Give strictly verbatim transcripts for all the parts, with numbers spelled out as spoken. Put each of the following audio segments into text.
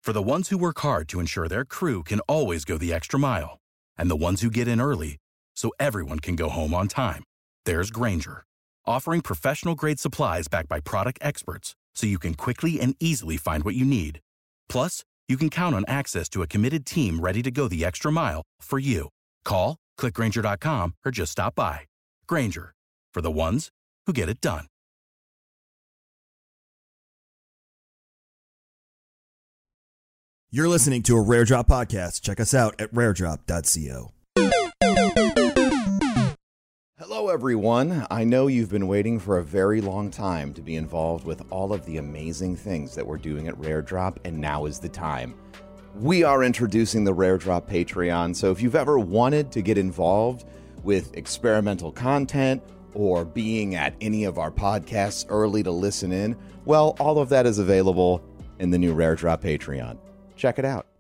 For the ones who work hard to ensure their crew can always go the extra mile, and the ones who get in early so everyone can go home on time, there's Grainger, offering professional-grade supplies backed by product experts so you can quickly and easily find what you need. Plus, you can count on access to a committed team ready to go the extra mile for you. Call, click Grainger dot com, or just stop by. Grainger, for the ones who get it done. You're listening to a Rare Drop podcast. Check us out at rare drop dot co. Hello, everyone. I know you've been waiting for a very long time to be involved with all of the amazing things that we're doing at Rare Drop, and now is the time. We are introducing the Rare Drop Patreon, so if you've ever wanted to get involved with experimental content or being at any of our podcasts early to listen in, well, all of that is available in the new Rare Drop Patreon. Check it out.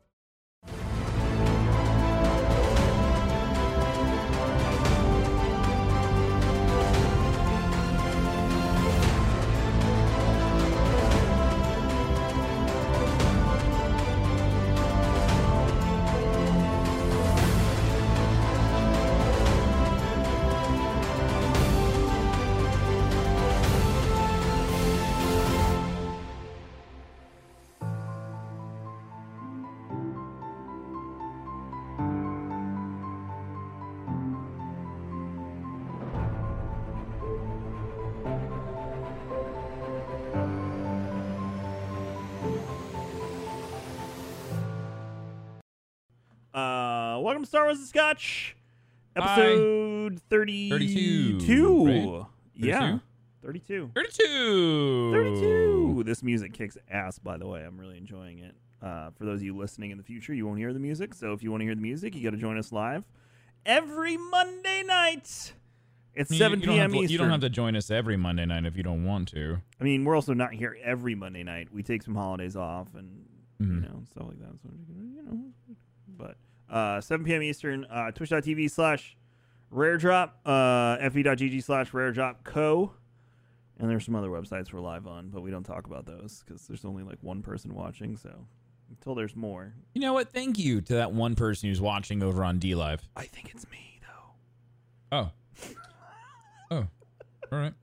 Uh, welcome to Star Wars and Scotch, episode thirty-two. thirty-two, right? Yeah, thirty-two. thirty-two. thirty-two. This music kicks ass, by the way. I'm really enjoying it. Uh, for those of you listening in the future, you won't hear the music. So if you want to hear the music, you got to join us live every Monday night. It's You- seven you don't p.m. have to- Eastern. You don't have to join us every Monday night if you don't want to. I mean, we're also not here every Monday night. We take some holidays off and Mhm. you know stuff like that. So you know, but uh, seven p.m. Eastern, uh, twitch.tv slash rare drop, uh, fe.gg slash rare drop co. And there's some other websites we're live on, but we don't talk about those because there's only like one person watching. So until there's more, You know what? Thank you to that one person who's watching over on D Live. I think it's me though. Oh. Oh. All right.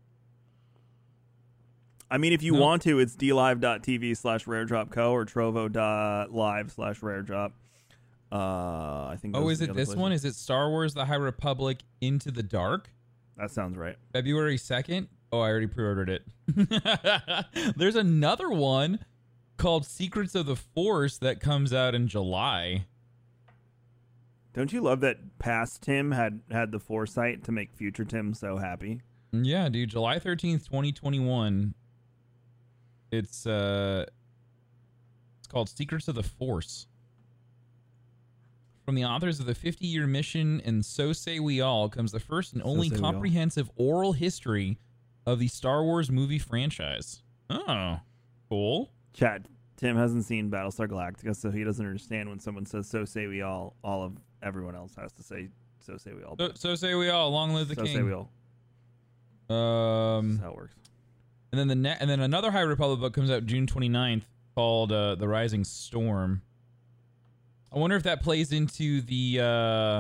I mean, if you No. want to, it's dlive.tv slash rare drop co or trovo.live slash rare drop. Uh, I think. Oh, those is are the it other this places. one? Is it Star Wars The High Republic Into the Dark? That sounds right. February second? Oh, I already pre-ordered it. There's another one called Secrets of the Force that comes out in July. Don't you love that past Tim had had the foresight to make future Tim so happy? Yeah, dude. July thirteenth, twenty twenty-one. It's uh it's called Secrets of the Force. From the authors of the fifty-year mission and So Say We All comes the first and So only Say We All. comprehensive oral history of the Star Wars movie franchise. Oh, cool. Chat. Tim hasn't seen Battlestar Galactica, so he doesn't understand when someone says "So say we all." All of everyone else has to say "So say we all." So, so say we all. Long live the so king. say we all. Um, That's how it works. and then the ne- and then another High Republic book comes out June twenty-ninth called uh, The Rising Storm. I wonder if that plays into the uh,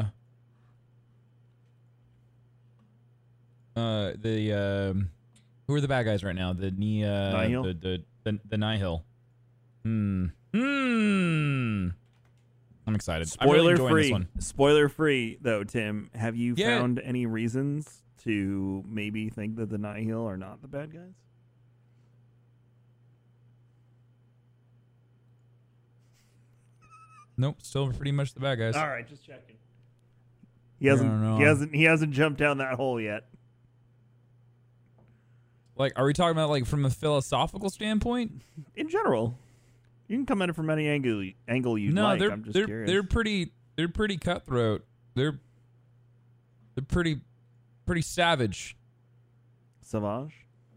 uh, the um, who are the bad guys right now? The Nia, Nihil? the the the, the Nihil. Hmm. Hmm. I'm excited. I'm really Spoiler enjoying this free. one. Spoiler free, though, Tim. Have you Yeah. found any reasons to maybe think that the Nihil are not the bad guys? Nope. Still pretty much the bad guys. All right, just checking. He hasn't. No, no, He no. hasn't. He hasn't jumped down that hole yet. Like, are we talking about like from a philosophical standpoint? In general, you can come at it from any angle angle you no, like. they're I'm just they're curious. they're pretty they're pretty cutthroat. They're they're pretty pretty savage. Savage.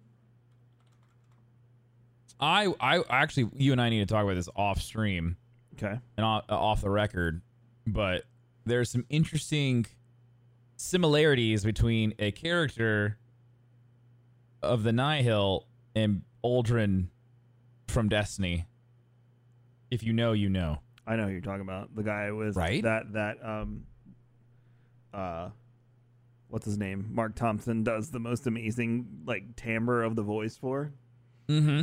I I actually you and I need to talk about this off stream Okay. and off, uh, off the record, but there's some interesting similarities between a character of the Nihil and Aldrin from Destiny. If you know, you know. I know who you're talking about. The guy with Right? that that um uh what's his name? Mark Thompson does the most amazing like timbre of the voice for. Mm-hmm.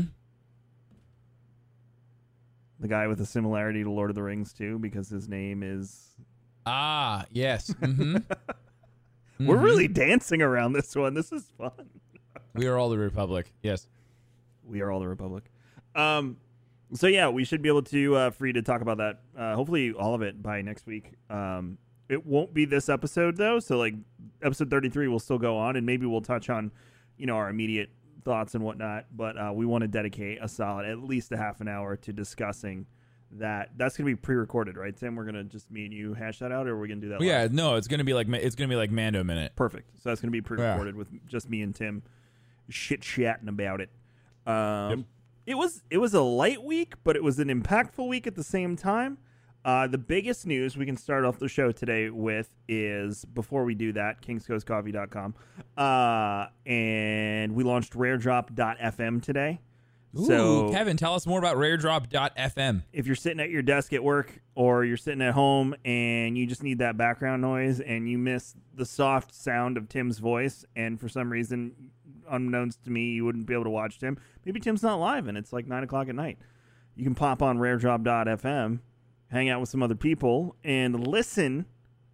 The guy with a similarity to Lord of the Rings too, because his name is. Ah, yes. Mm-hmm. We're Mhm. really dancing around this one. This is fun. We are all the Republic. Yes. We are all the Republic. Um, so yeah, we should be able to uh, free to talk about that. Uh, hopefully, all of it by next week. Um, it won't be this episode though. So like, episode thirty-three will still go on, and maybe we'll touch on, you know, our immediate thoughts and whatnot. But uh, we want to dedicate a solid, at least a half an hour to discussing that. That's gonna be pre-recorded, right, Tim? We're gonna just me and you hash that out, or are we gonna do that? Well, yeah. live? No, it's gonna be like it's gonna be like Mando minute. Perfect. So that's gonna be pre-recorded with just me and Tim, shit chatting about it. Um, Yep. It was it was a light week, but it was an impactful week at the same time. Uh, the biggest news we can start off the show today with is, before we do that, kings coast coffee dot com. Uh, and we launched rare drop dot f m today. Ooh, So Kevin, tell us more about rare drop dot f m. if you're sitting at your desk at work or you're sitting at home and you just need that background noise and you miss the soft sound of Tim's voice, and for some reason, unbeknownst to me, you wouldn't be able to watch Tim, maybe Tim's not live and it's like nine o'clock at night, you can pop on rare drop dot f m, hang out with some other people, and listen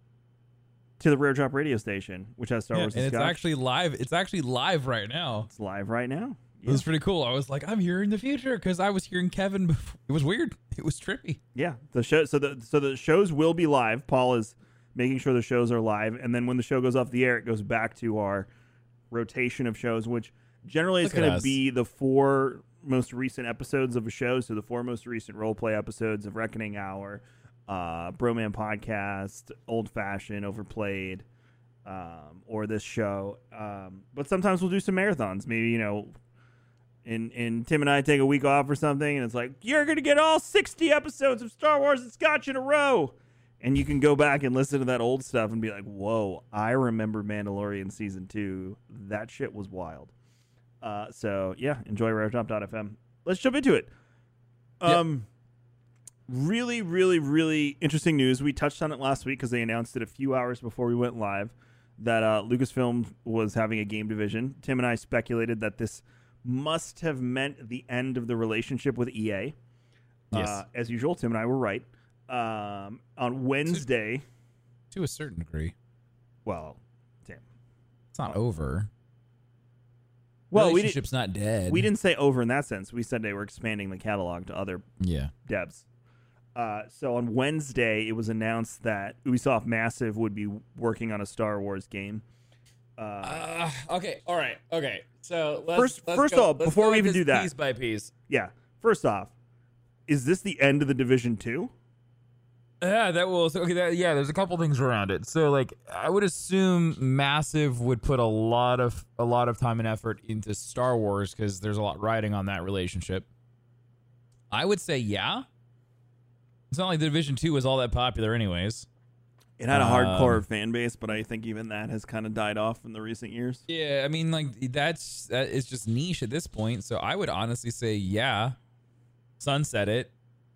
to the Rare Drop radio station, which has Star Yeah, Wars and it's Discussed. actually live. It's actually live right now. It's live right now. It was pretty cool. I was like, I'm here in the future because I was hearing Kevin before. It was weird. It was trippy. Yeah, the show. So the so the shows will be live. Paul is making sure the shows are live, and then when the show goes off the air, it goes back to our rotation of shows, which generally is Look at going to us. be the four most recent episodes of a show. So the four most recent role play episodes of Reckoning Hour, uh, Broman Podcast, Old Fashioned, Overplayed, um, or this show. Um, but sometimes we'll do some marathons. Maybe, you know. And, and Tim and I take a week off or something, and it's like, you're going to get all sixty episodes of Star Wars and Scotch in a row. And you can go back and listen to that old stuff and be like, whoa, I remember Mandalorian Season two. That shit was wild. Uh, so, yeah, enjoy rare drop dot f m. Let's jump into it. Um, Really, really, really interesting news. We touched on it last week because they announced it a few hours before we went live that uh, Lucasfilm was having a game division. Tim and I speculated that this must have meant the end of the relationship with E A. Yes. Uh, as usual, Tim and I were right. Um, on Wednesday, To a certain degree. well, Tim. It's not over. Well, we Relationship's didn't, not dead. we didn't say over in that sense. We said they were expanding the catalog to other Yeah. devs. Uh, so on Wednesday, it was announced that Ubisoft Massive would be working on a Star Wars game. Uh, Uh, okay. All right. Okay. So let's, First- let's first go- off, let's before go we with even this do that- piece by piece. yeah. First off, is this the end of the Division two? Yeah, that will. So, okay, that, yeah, there's a couple things around it. So, like, I would assume Massive would put a lot of a lot of time and effort into Star Wars because there's a lot riding on that relationship. I would say, yeah. It's not like the Division Two was all that popular, anyways. It had a hardcore Um, fan base, but I think even that has kind of died off in the recent years. Yeah, I mean, like that's that is just niche at this point. So I would honestly say, yeah, sunset it,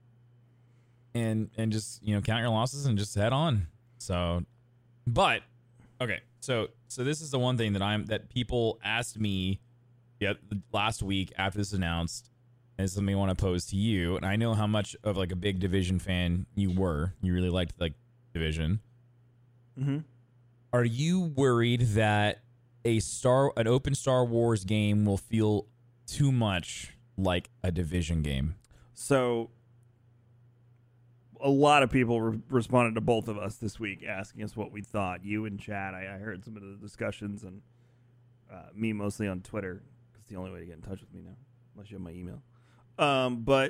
and and just you know count your losses and just head on. So, but okay, so so this is the one thing that I'm that people asked me, yeah, last week after this announced, is something I want to pose to you. And I know how much of like a big Division fan you were. You really liked like Division. Mm-hmm. Are you worried that a star an open Star Wars game will feel too much like a Division game? So a lot of people re- responded to both of us this week asking us what we thought. You and Chad, I, I heard some of the discussions, and uh, me mostly on Twitter, because it's the only way to get in touch with me now, unless you have my email. Um, but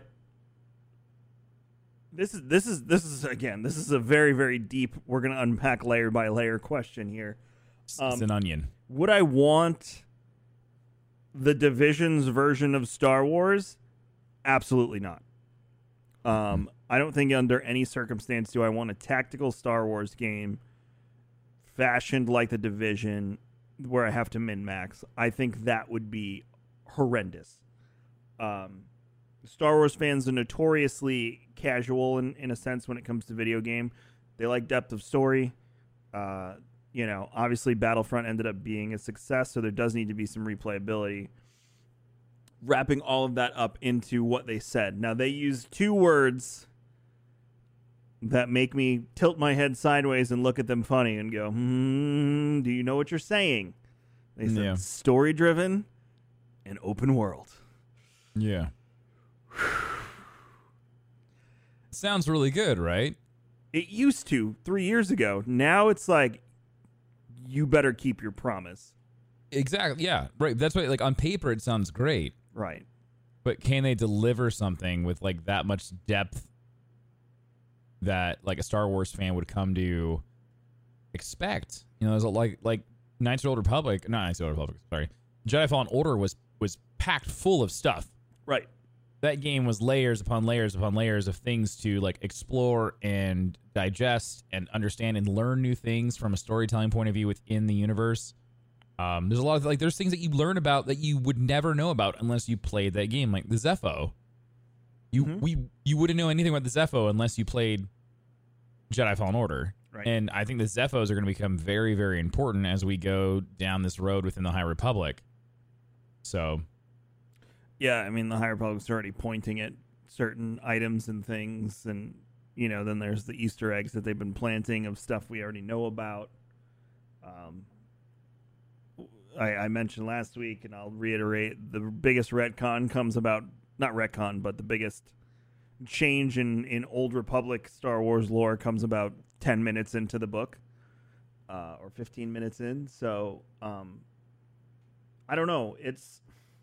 this is this is this is again this is a very very deep. We're gonna unpack layer by layer question here. It's, Um, it's an onion. Would I want the Division's version of Star Wars? Absolutely not. Um, I don't think under any circumstance do I want a tactical Star Wars game fashioned like the Division where I have to min-max. I think that would be horrendous. Um, Star Wars fans are notoriously casual in, in a sense when it comes to video game. They like depth of story. Uh, you know, obviously Battlefront ended up being a success, so there does need to be some replayability. Wrapping all of that up into what they said. Now, they used two words that make me tilt my head sideways and look at them funny and go, hmm, do you know what you're saying? They said Yeah. story-driven and open world. Yeah. Sounds really good, right? It used to three years ago. Now it's like, you better keep your promise. Exactly. Yeah. Right. That's why, like, on paper, it sounds great. Right. But can they deliver something with, like, that much depth that, like, a Star Wars fan would come to expect? You know, there's a, like, like Knights of the Old Republic, not Knights of the Old Republic, sorry. Jedi Fallen Order was, was packed full of stuff. Right. That game was layers upon layers upon layers of things to, like, explore and digest and understand and learn new things from a storytelling point of view within the universe. Um, there's a lot of, like, there's things that you learn about that you would never know about unless you played that game, like the Zepho. You Mm-hmm. we you wouldn't know anything about the Zepho unless you played Jedi Fallen Order. Right. And I think the Zephos are going to become very, very important as we go down this road within the High Republic. So, Yeah, I mean, the High Republic's already pointing at certain items and things, and, you know, then there's the Easter eggs that they've been planting of stuff we already know about. Um, I, I mentioned last week, and I'll reiterate, the biggest retcon comes about, not retcon, but the biggest change in, in Old Republic Star Wars lore comes about ten minutes into the book, uh, or fifteen minutes in. So, um, I don't know. It's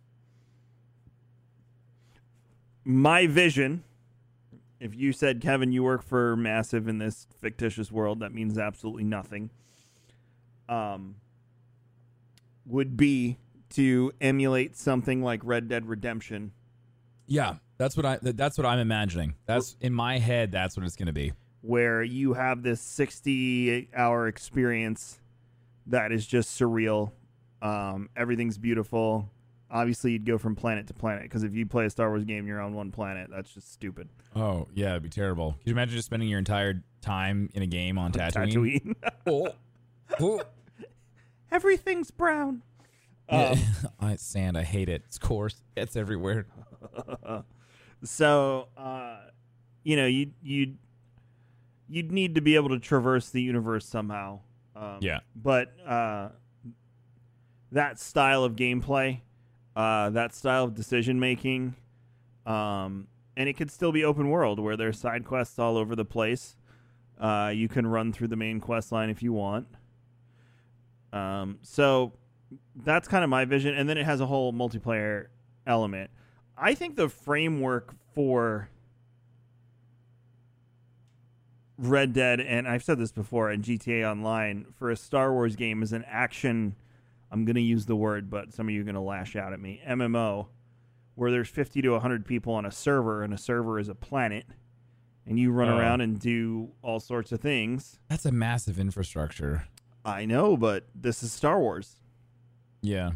my vision. If you said, Kevin, you work for Massive in this fictitious world, that means absolutely nothing. Um, would be to emulate something like Red Dead Redemption, yeah, that's what I that's what I'm imagining. That's in my head, that's what it's going to be. where you have this sixty-hour experience that is just surreal. Um, everything's beautiful. Obviously, you'd go from planet to planet, because if you play a Star Wars game, you're on one planet. That's just stupid. Oh, yeah, it'd be terrible. Could you imagine just spending your entire time in a game on Tatooine? Tatooine. Oh. Oh. Everything's brown. Yeah. I, sand, I hate it. It's coarse. It's everywhere. So, uh, you know, you you'd you'd need to be able to traverse the universe somehow. Um, Yeah. But uh, that style of gameplay, uh, that style of decision making, um, and it could still be open world where there's side quests all over the place. Uh, you can run through the main quest line if you want. Um, so that's kind of my vision, and then it has a whole multiplayer element. I think the framework for Red Dead, and I've said this before, and G T A Online, for a Star Wars game is an action, I'm going to use the word, but some of you are going to lash out at me, M M O, where there's fifty to one hundred people on a server, and a server is a planet, and you run Oh. around and do all sorts of things. That's a massive infrastructure. I know, but this is Star Wars. Yeah.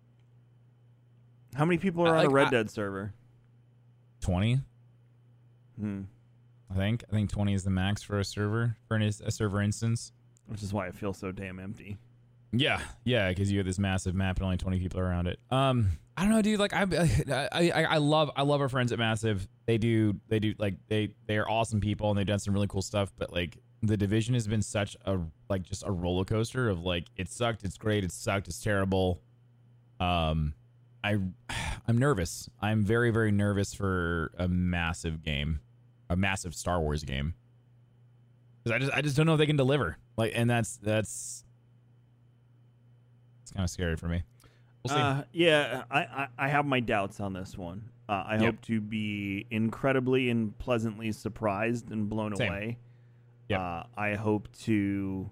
How many people are I- on a like, Red I- Dead server? twenty, Hmm. I think. I think twenty is the max for a server, for an, a server instance. Which is why it feels so damn empty. Yeah, yeah, because you have this massive map and only twenty people around it. Um, I don't know, dude. Like, I, I, I, I love, I love our friends at Massive. They do, they do, like, they, they are awesome people and they've done some really cool stuff. But like, the Division has been such a, like, just a roller coaster of like, it sucked, it's great, it sucked, it's terrible. Um, I, I'm nervous. I'm very, very nervous for a massive game, a massive Star Wars game. Because I just, I just don't know if they can deliver. Like, and that's, that's. It's kind of scary for me. We'll see. Uh, yeah, I, I, I have my doubts on this one. Uh, I Yep. hope to be incredibly and pleasantly surprised and blown Same. away. Yep. Uh, I hope to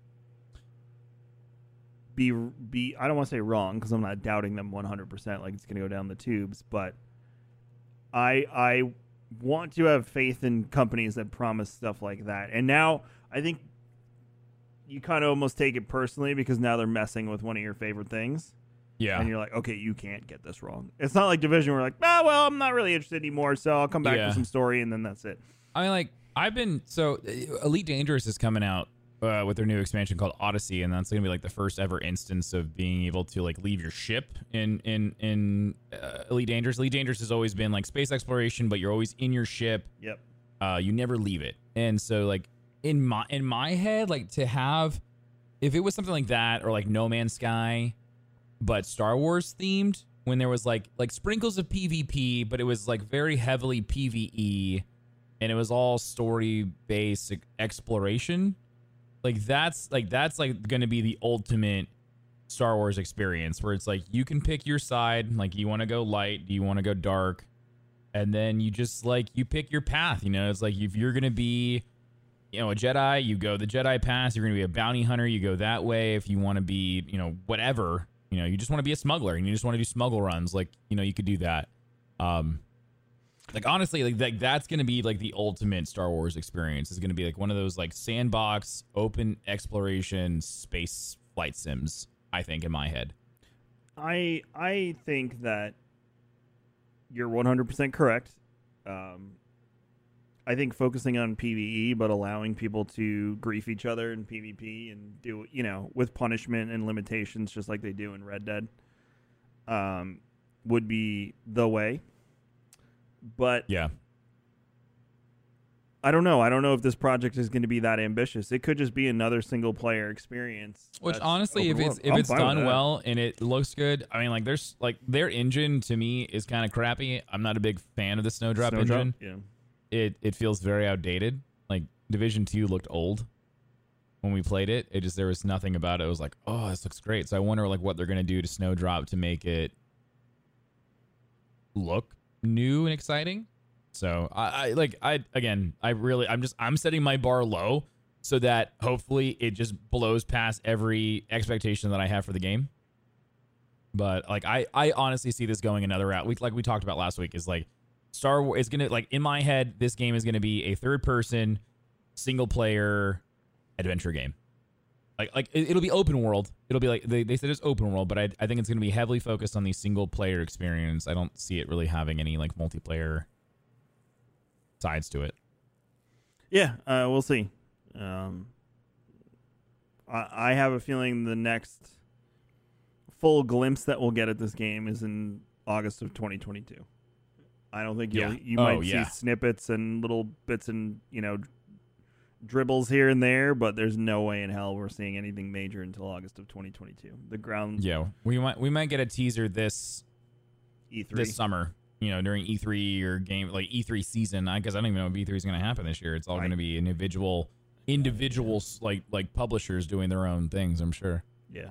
be be. I don't want to say wrong because I'm not doubting them one hundred percent. Like it's going to go down the tubes, but I I want to have faith in companies that promise stuff like that. And now I think you kind of almost take it personally because now they're messing with one of your favorite things. Yeah. And you're like, okay, you can't get this wrong. It's not like Division where you're like, oh, well, I'm not really interested anymore, so I'll come back Yeah. to some story, and then that's it. I mean, like, I've been, so uh, Elite Dangerous is coming out uh, with their new expansion called Odyssey, and that's going to be like the first ever instance of being able to like leave your ship in, in, in uh, Elite Dangerous. Elite Dangerous has always been like space exploration, but you're always in your ship. Yep. Uh, you never leave it. And so like in my, in my head, like to have, if it was something like that or like No Man's Sky, but Star Wars themed, when there was like like sprinkles of PvP, but it was like very heavily PvE, and it was all story based exploration. Like that's like that's like going to be the ultimate Star Wars experience, where it's like you can pick your side. Like, you want to go light, do you want to go dark, and then you just like you pick your path. You know, it's like if you're going to be, you know, a Jedi, you go the Jedi path. You're going to be a bounty hunter, you go that way. If you want to be, you know, whatever. You know, you just want to be a smuggler and you just want to do smuggle runs. Like, you know, you could do that. Um, like, honestly, like that, that's going to be like the ultimate Star Wars experience. Is going to be like one of those like sandbox, open exploration, space flight sims, I think, in my head. I I think that you're one hundred percent correct. Um, I think focusing on PvE, but allowing people to grief each other in PvP and do, you know, with punishment and limitations, just like they do in Red Dead, um, would be the way. But Yeah. I don't know. I don't know if this project is going to be that ambitious. It could just be another single player experience. Which that's honestly, if open it's world. if I'm it's fine with done that. well and it looks good, I mean, like there's like their engine to me is kind of crappy. I'm not a big fan of the Snowdrop Snowdrop? engine. Yeah. It it feels very outdated. Like Division two looked old when we played it. It just there was nothing about it. It was like, oh, this looks great. So I wonder like what they're gonna do to Snowdrop to make it look new and exciting. So I, I like I again I really I'm just I'm setting my bar low so that hopefully it just blows past every expectation that I have for the game. But like I I honestly see this going another route. We like we talked about last week is like Star Wars is gonna like in my head this game is gonna be a third person single player adventure game. Like like it, it'll be open world. It'll be like they, they said it's open world, but I I think it's gonna be heavily focused on the single player experience. I don't see it really having any like multiplayer sides to it. Yeah, uh, we'll see. Um, I, I have a feeling the next full glimpse that we'll get at this game is in August of twenty twenty-two. I don't think you'll, Yeah. you Oh, might yeah. see snippets and little bits and, you know, dribbles here and there, but there's no way in hell we're seeing anything major until August of twenty twenty-two. The ground Yeah, we might we might get a teaser this E three. this summer. You know, during E three or game like E three season. I guess I don't even know if E three is going to happen this year. It's all I- going to be individual individuals like like publishers doing their own things. I'm sure. Yeah.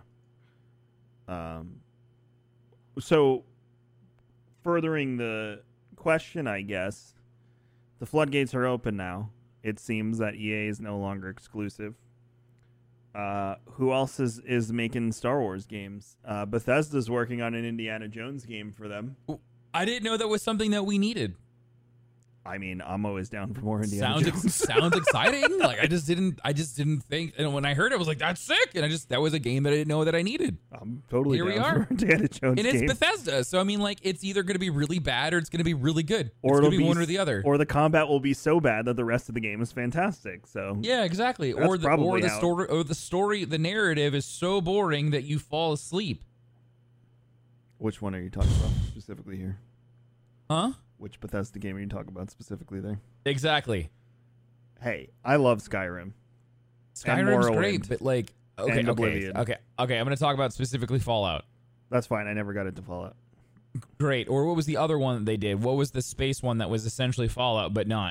Um. So, furthering the question, I guess, the floodgates are open now. It seems that E A is no longer exclusive. Uh, who else is, is making Star Wars games? Uh, Bethesda's working on an Indiana Jones game for them. I didn't know that was something that we needed. I mean, I'm always down for more Indiana Sounds Jones. ex- sounds exciting. Like I just didn't I just didn't think. And when I heard it, I was like, "That's sick!" And I just that was a game that I didn't know that I needed. I'm totally Here we down are. for Indiana Jones And it's game. Bethesda, so I mean, like, it's either going to be really bad or it's going to be really good. Or it's it'll going to be be one or s- the other. Or the combat will be so bad that the rest of the game is fantastic. So Yeah, exactly. That's or the probably or the how- story or the story the narrative is so boring that you fall asleep. which one are you talking about specifically here? Huh? Which Bethesda game are you talking about specifically there? Exactly. Hey, I love Skyrim. Skyrim's Morrowind. great, but like okay, And okay. Oblivion. Okay. Okay, I'm going to talk about specifically Fallout. That's fine. I never got into Fallout. Great. Or what was the other one that they did? What was the space one that was essentially Fallout but not?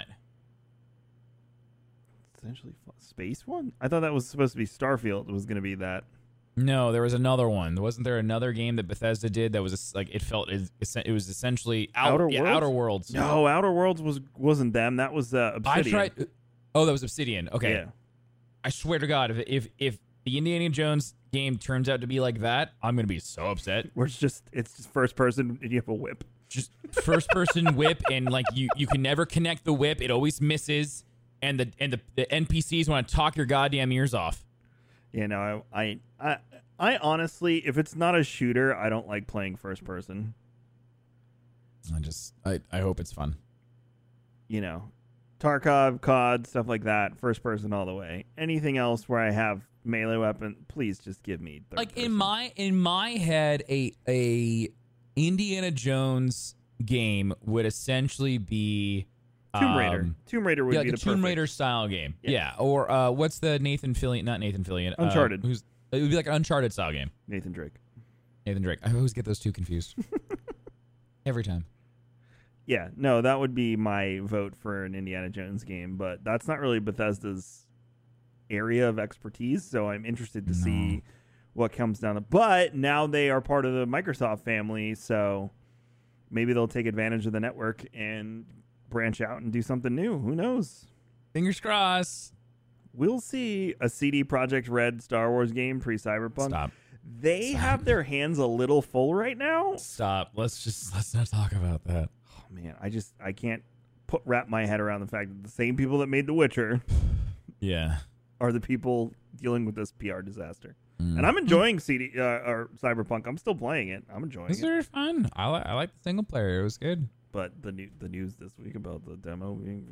Essentially, fa- space one. I thought that was supposed to be Starfield. Was going to be that. No, there was another one. Wasn't there another game that Bethesda did that was es- like it felt it, it was essentially out, Outer yeah, Worlds? Outer Worlds. No, Outer Worlds was wasn't them. That was uh, I Obsidian. tried. Oh, that was Obsidian. Okay. Yeah. I swear to God, if if if the Indiana Jones game turns out to be like that, I'm gonna be so upset. Where it's just it's just first person and you have a whip. Just first person whip, and like you you can never connect the whip. It always misses, and the and the, the N P Cs want to talk your goddamn ears off. You know, I I I, I honestly, if it's not a shooter, I don't like playing first person. I just, I, I hope it's fun. You know, Tarkov, C O D, stuff like that, first person all the way. Anything else where I have melee weapon, please just give me third Like person. in my in my head, a a Indiana Jones game would essentially be Tomb Raider. um, Tomb Raider would yeah, be like the a Tomb perfect. Raider style game. Yeah. Yeah, or uh, what's the Nathan Fillion? Not Nathan Fillion. uh, Uncharted. who's it would be like an Uncharted style game. Nathan Drake. Nathan Drake. I always get those two confused every time. Yeah, no, that would be my vote for an Indiana Jones game, but that's not really Bethesda's area of expertise, so I'm interested to No. see what comes down. The, but now they are part of the Microsoft family, so maybe they'll take advantage of the network and branch out and do something new. Who knows? Fingers crossed. We'll see. A C D Projekt Red Star Wars game pre-Cyberpunk. Stop. They Stop. have their hands a little full right now. Stop. Let's just let's not talk about that. Oh, man, I just I can't put wrap my head around the fact that the same people that made The Witcher Yeah. are the people dealing with this P R disaster. Mm. And I'm enjoying C D uh, or Cyberpunk. I'm still playing it. I'm enjoying This it. was fun. I like I like the single player. It was good. But the new the news this week about the demo being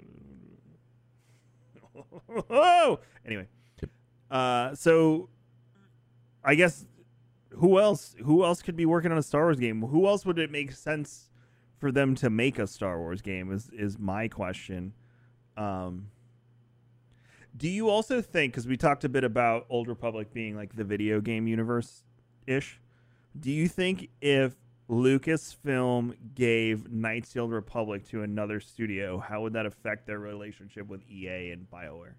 oh anyway. Uh, so I guess who else who else could be working on a Star Wars game? Who else would it make sense for them to make a Star Wars game is is my question. Um Do you also think, because we talked a bit about Old Republic being like the video game universe-ish, do you think if Lucasfilm gave Knights of the Old Republic to another studio, how would that affect their relationship with E A and BioWare?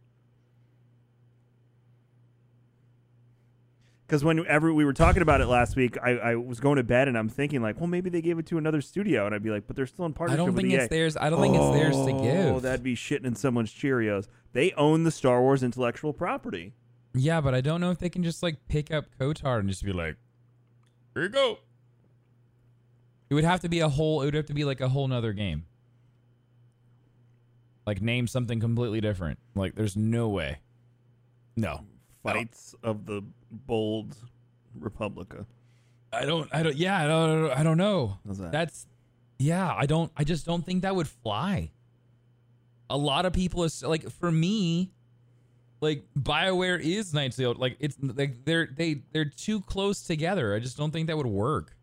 Because whenever we were talking about it last week, I, I was going to bed and I'm thinking like, well, maybe they gave it to another studio, and I'd be like, but they're still in I partnership don't with think E A. it's theirs. I don't think it's theirs to give. Oh, that'd be shitting in someone's Cheerios. They own the Star Wars intellectual property. Yeah, but I don't know if they can just like pick up Kotar and just be like, here you go. It would have to be a whole. It would have to be like a whole nother game. Like name something completely different. Like there's no way. No. Fights of the Bold Republica. I don't. I don't. Yeah. I don't. I don't know. How's that? That's. Yeah. I don't. I just don't think that would fly. A lot of people is like for me. Like BioWare is Knights of the Old. Like it's like they're they they're too close together. I just don't think that would work.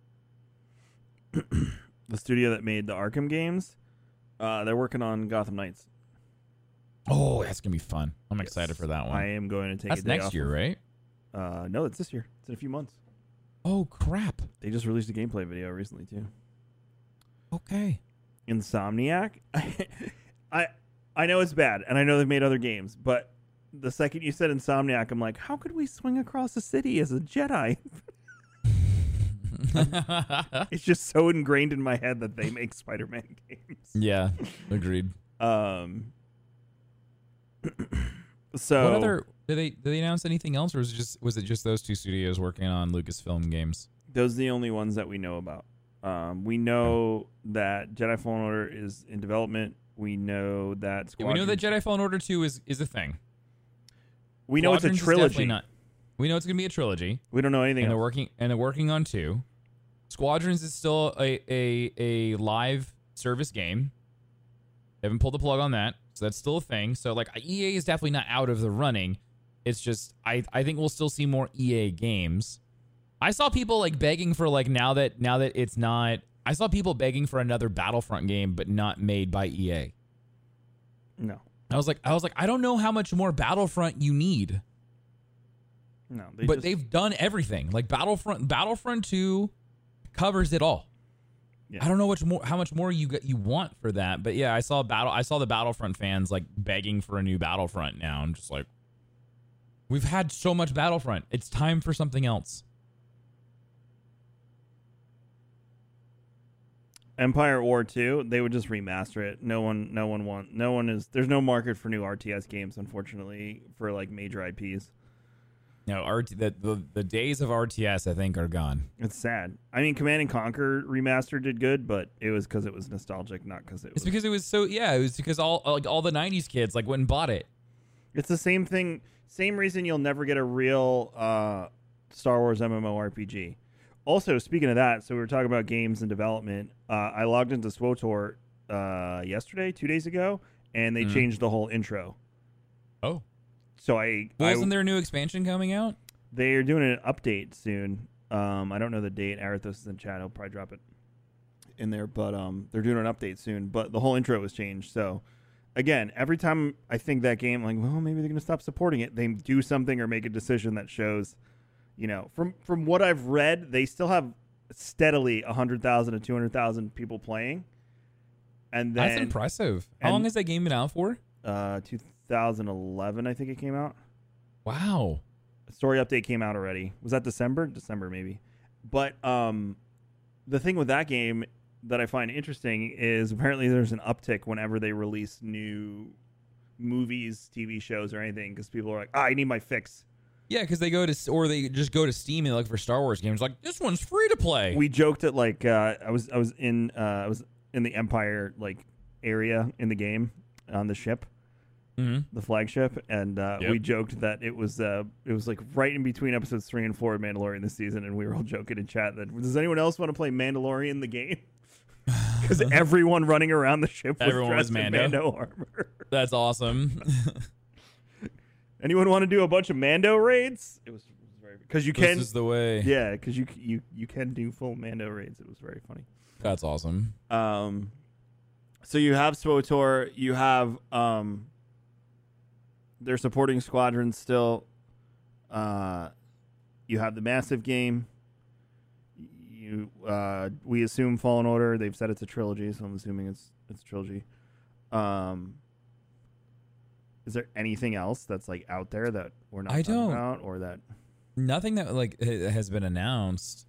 The studio that made the Arkham games, uh, they're working on Gotham Knights. Oh, that's gonna be fun. I'm Yes. excited for that one. I am going to take That's a day next off year, of- right? Uh, no, it's this year. It's in a few months. Oh crap. They just released a gameplay video recently too. Okay. Insomniac. I I know it's bad, and I know they've made other games, but the second you said Insomniac, I'm like, how could we swing across the city as a Jedi? It's just so ingrained in my head that they make Spider-Man games. Yeah, agreed. Um. So What other did they did they announce anything else, or was it just was it just those two studios working on Lucasfilm games? those are the only ones that we know about. Um, we know that Jedi Fallen Order is in development. We know that Yeah, we know that Squadrons- Jedi Fallen Order two is is a thing. we know it's a Squadrons is definitely trilogy. not- we know it's gonna be a trilogy, We don't know anything and they're else. working and they're working on two. Squadrons is still a a a live service game. They haven't pulled the plug on that, so that's still a thing. So like E A is definitely not out of the running. It's just I I think we'll still see more E A games. I saw people like begging for like now that now that it's not. I saw people begging for another Battlefront game, but not made by E A. No, I was like I was like I don't know how much more Battlefront you need, no. They but just, they've done everything. Like Battlefront Battlefront two covers it all. Yeah. I don't know much more how much more you get you want for that, but yeah, I saw battle I saw the Battlefront fans like begging for a new Battlefront now. I'm just like, we've had so much Battlefront. It's time for something else. Empire War two. They would just remaster it. No one, no one want. No one is. There's no market for new R T S games, unfortunately, for like major I Ps. No, R T, the, the the days of R T S I think are gone. It's sad. I mean, Command and Conquer remastered did good, but it was because it was nostalgic, not because it was. It's because it was so yeah, it was because all like all the nineties kids like went and bought it. It's the same thing. Same reason you'll never get a real uh, Star Wars MMORPG. Also, speaking of that, so we were talking about games and development. Uh, I logged into SWTOR uh, yesterday, two days ago, and they mm. changed the whole intro. Oh. So I... Well, I, isn't there a new expansion coming out? They're doing an update soon. Um, I don't know the date. Arathos is in chat. He'll probably drop it in there. But um, they're doing an update soon. But the whole intro was changed. So, again, every time I think that game, like, well, maybe they're going to stop supporting it, they do something or make a decision that shows... You know, from from what I've read, they still have steadily one hundred thousand to two hundred thousand people playing. And then, that's impressive. How long has that game been out for? Uh, two thousand eleven, I think it came out. Wow. A story update came out already. Was that December? December, maybe. But um, the thing with that game that I find interesting is apparently there's an uptick whenever they release new movies, T V shows, or anything, because people are like, ah, I need my fix. Yeah, because they go to, or they just go to Steam and look for Star Wars games. Like, this one's free to play. We joked at like uh, I was I was in uh, I was in the Empire like area in the game on the ship, mm-hmm. the flagship, and uh, yep. we joked that it was uh, it was like right in between episodes three and four of Mandalorian this season, and we were all joking in chat that does anyone else want to play Mandalorian the game? Because everyone running around the ship was everyone dressed was in Mando. Mando armor. That's awesome. Anyone want to do a bunch of Mando raids? It was, it was very because you can. This is the way. Yeah, because you you you can do full Mando raids. It was very funny. That's awesome. Um, so you have SWTOR. You have um. They're supporting squadrons still. Uh, you have the massive game. You uh, we assume Fallen Order. They've said it's a trilogy, so I'm assuming it's it's a trilogy. Um. Is there anything else that's like out there that we're not I talking don't. about, or that Nothing that like ha- has been announced?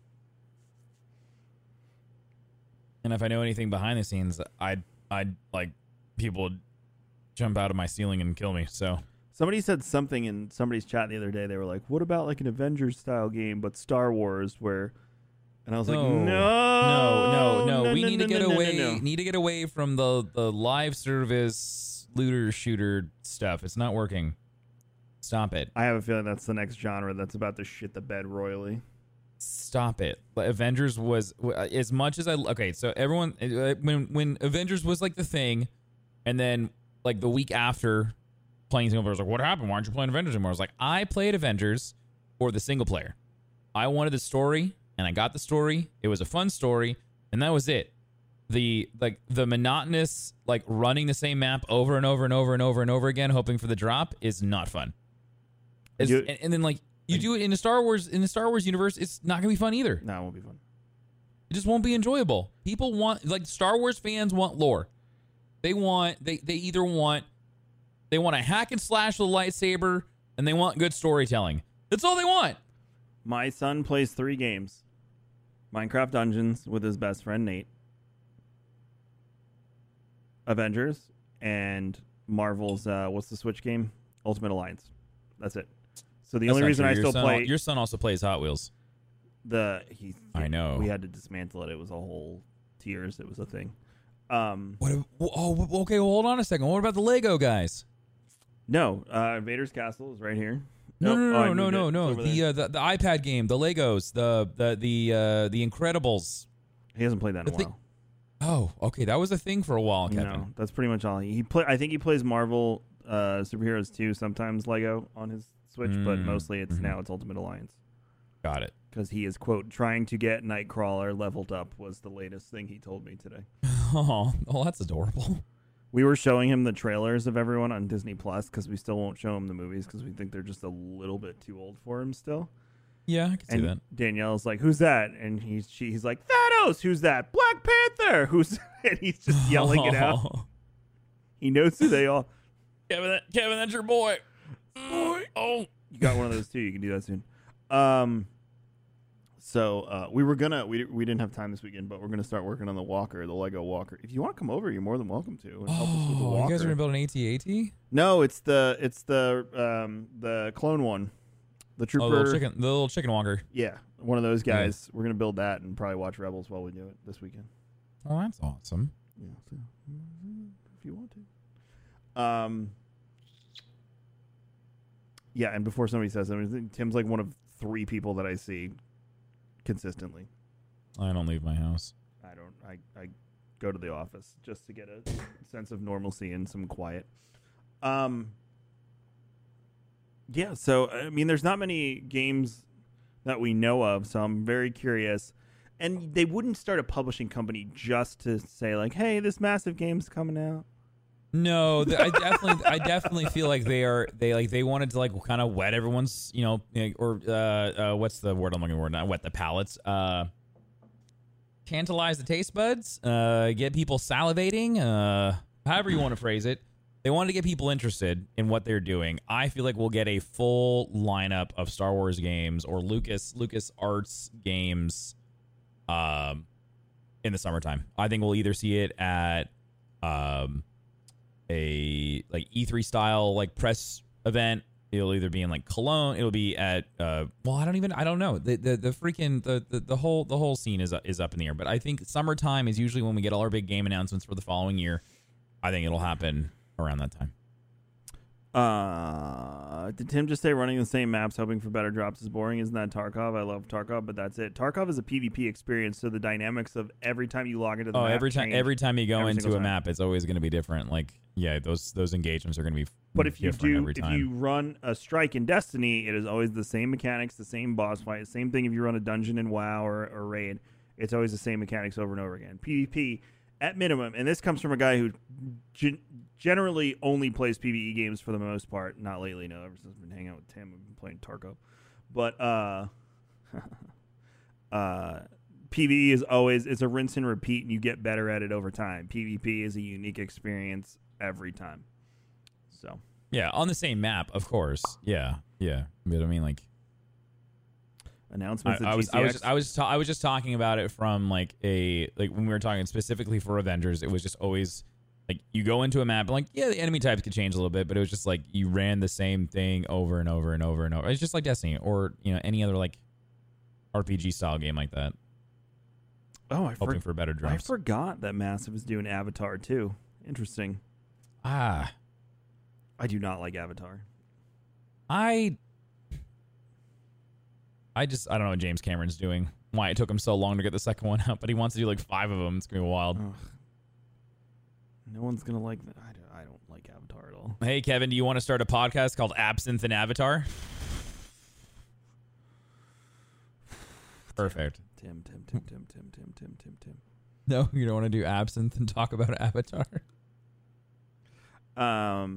And if I know anything behind the scenes, I'd I'd like people would jump out of my ceiling and kill me. So somebody said something in somebody's chat the other day. They were like, "What about like an Avengers style game, but Star Wars?" Where, and I was no, like, "No, no, no, no. no we no, need no, to get no, away. No, no. Need to get away from the the live service looter shooter stuff. It's not working. Stop it. I have a feeling that's the next genre that's about to shit the bed royally. Stop it. Avengers was as much as I okay. So everyone when when Avengers was like the thing, and then like the week after playing single player, I was like, what happened? Why aren't you playing Avengers anymore? I was like, I played Avengers for the single player. I wanted the story, and I got the story. It was a fun story, and that was it. The like the monotonous like running the same map over and over and over and over and over again, hoping for the drop, is not fun. You, and, and then like you do it in the Star Wars in the Star Wars universe, it's not gonna be fun either. No, it won't be fun. It just won't be enjoyable. People want like Star Wars fans want lore. They want they they either want they want a hack and slash with a lightsaber, and they want good storytelling. That's all they want. My son plays three games: Minecraft Dungeons with his best friend Nate, Avengers, and Marvel's uh, what's the Switch game? Ultimate Alliance. That's it. So the That's only reason true. I your still son, play your son also plays Hot Wheels. The he. I know. We had to dismantle it. It was a whole tears. It was a thing. Um. What? Oh, okay. Well, hold on a second. What about the Lego guys? No, uh, Vader's Castle is right here. No, Nope. no, Oh, I no, no, moved no, it. no. It's over The, there. uh, the the iPad game, the Legos, the the the uh, the Incredibles. He hasn't played that in the a thi- while. Oh, okay. That was a thing for a while, Kevin. No, that's pretty much all. He, he play. I think he plays Marvel uh, superheroes too. Sometimes Lego on his Switch, but Mm, mostly it's mhm. now it's Ultimate Alliance Got it. because he is quote trying to get Nightcrawler leveled up. Was the latest thing he told me today. Oh, oh, that's adorable. We were showing him the trailers of everyone on Disney Plus because we still won't show him the movies because we think they're just a little bit too old for him still. Yeah, I can see And that. Danielle's like, "Who's that?" And he's she, he's like, "Thanos." Who's that? Black Panther. Who's? And he's just yelling it out. He knows who they all. Kevin, that, Kevin, that's your boy. Boy. Oh, You got one of those too. You can do that soon. Um. So uh, we were gonna we we didn't have time this weekend, but we're gonna start working on the walker, the Lego walker. If you want to come over, you're more than welcome to and help us with the oh, walker. you guys are gonna build an A T A T? No, it's the it's the um the clone one, the trooper. Oh, the little chicken, the little chicken walker. Yeah, one of those Yeah. guys. We're gonna build that and probably watch Rebels while we do it this weekend. Oh, that's awesome. Yeah, so, if you want to. Um. Yeah, and before somebody says something, Tim's like one of three people that I see consistently. I don't leave my house. I don't. I, I go to the office just to get a sense of normalcy and some quiet. Um. Yeah. So I mean, there's not many games that we know of, so I'm very curious. And they wouldn't start a publishing company just to say like, "Hey, this massive game's coming out." No, th- I definitely, I definitely feel like they are. They like they wanted to like kind of wet everyone's, you know, or uh, uh, what's the word I'm looking for? Not wet the palates. Uh, tantalize the taste buds. Uh, get people salivating. Uh, however you want to phrase it. They wanted to get people interested in what they're doing. I feel like we'll get a full lineup of Star Wars games or Lucas Lucas Arts games. Um, in the summertime, I think we'll either see it at um, a like E three style like press event. It'll either be in like Cologne. It'll be at uh, well, I don't even I don't know the the, the freaking the, the the whole the whole scene is is up in the air. But I think summertime is usually when we get all our big game announcements for the following year. I think it'll happen around that time. Uh, did Tim just say running the same maps, hoping for better drops is boring? Isn't that Tarkov? I love Tarkov, but that's it. Tarkov is a PvP experience, so the dynamics of every time you log into the oh, map every time change every time you go every into single a time. map, it's always going to be different. Like, yeah, those those engagements are going to be. But if you different do, every if time. you run a strike in Destiny, it is always the same mechanics, the same boss fight, same thing. If you run a dungeon in WoW or, or Raid, it's always the same mechanics over and over again. PvP at minimum, and this comes from a guy who gen- generally only plays PvE games for the most part. Not lately, no. Ever since I've been hanging out with Tim, I've been playing Tarkov. But uh, uh, PvE is always it's a rinse and repeat, and you get better at it over time. PvP is a unique experience every time. So yeah, on the same map, of course. Yeah, yeah. But I mean, like. Announcements. I, at I was G C X. I was just, I was ta- I was just talking about it from like a like when we were talking specifically for Avengers. It was just always like you go into a map and like yeah, the enemy types could change a little bit, but it was just like you ran the same thing over and over and over and over. It's just like Destiny or you know any other like R P G style game like that. Oh, I hoping for- for better I drops. forgot that Massive is doing Avatar too. Interesting. Ah, I do not like Avatar. I. I just I don't know what James Cameron's doing. Why it took him so long to get the second one out, but he wants to do like five of them. It's gonna be wild. Ugh. No one's gonna like that. I don't, I don't like Avatar at all. Hey Kevin, do you want to start a podcast called Absinthe and Avatar? Perfect. Tim, Tim, Tim, Tim, Tim, Tim, Tim, Tim, Tim. No, you don't want to do Absinthe and talk about Avatar. Um,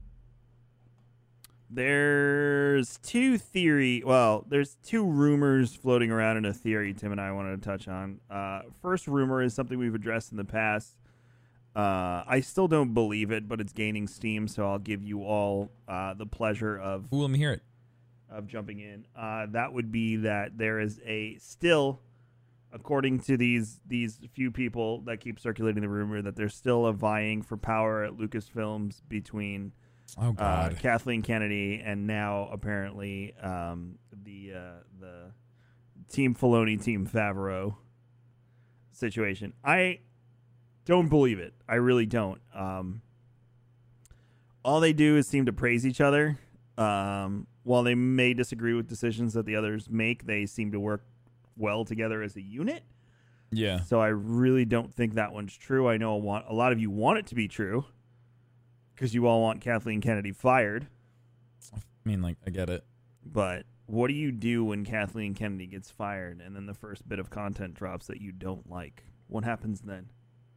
there's two theory. Well, there's two rumors floating around in a theory Tim and I wanted to touch on. Uh, first rumor is something we've addressed in the past. Uh, I still don't believe it, but it's gaining steam, so I'll give you all uh, the pleasure of Ooh, let me hear it. of jumping in. Uh, that would be that there is a still, according to these these few people that keep circulating the rumor, that there's still a vying for power at Lucasfilms between Oh uh, God. Kathleen Kennedy and now apparently um, the uh, the Team Filoni, Team Favreau situation. I don't believe it. I really don't. Um, all they do is seem to praise each other. Um, while they may disagree with decisions that the others make, they seem to work well together as a unit. Yeah. So I really don't think that one's true. I know a, want, a lot of you want it to be true because you all want Kathleen Kennedy fired. I mean, like, I get it. But what do you do when Kathleen Kennedy gets fired and then the first bit of content drops that you don't like? What happens then?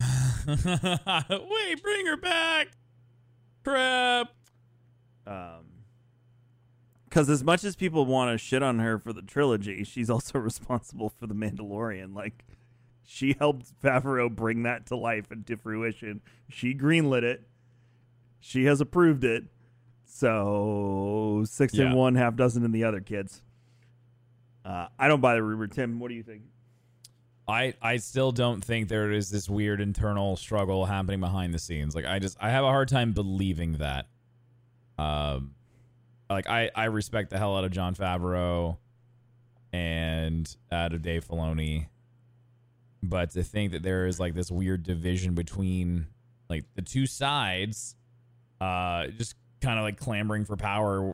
Wait, bring her back. Crap. Um, because as much as people want to shit on her for the trilogy, she's also responsible for The Mandalorian. Like, she helped Favreau bring that to life and to fruition. She greenlit it. She has approved it. So, six Yeah. in one, half dozen in the other, kids. Uh, I don't buy the rumor. Tim, what do you think? I, I still don't think there is this weird internal struggle happening behind the scenes. Like I just I have a hard time believing that. Um, like I, I respect the hell out of Jon Favreau and out of Dave Filoni, but to think that there is like this weird division between like the two sides, uh, just kind of like clamoring for power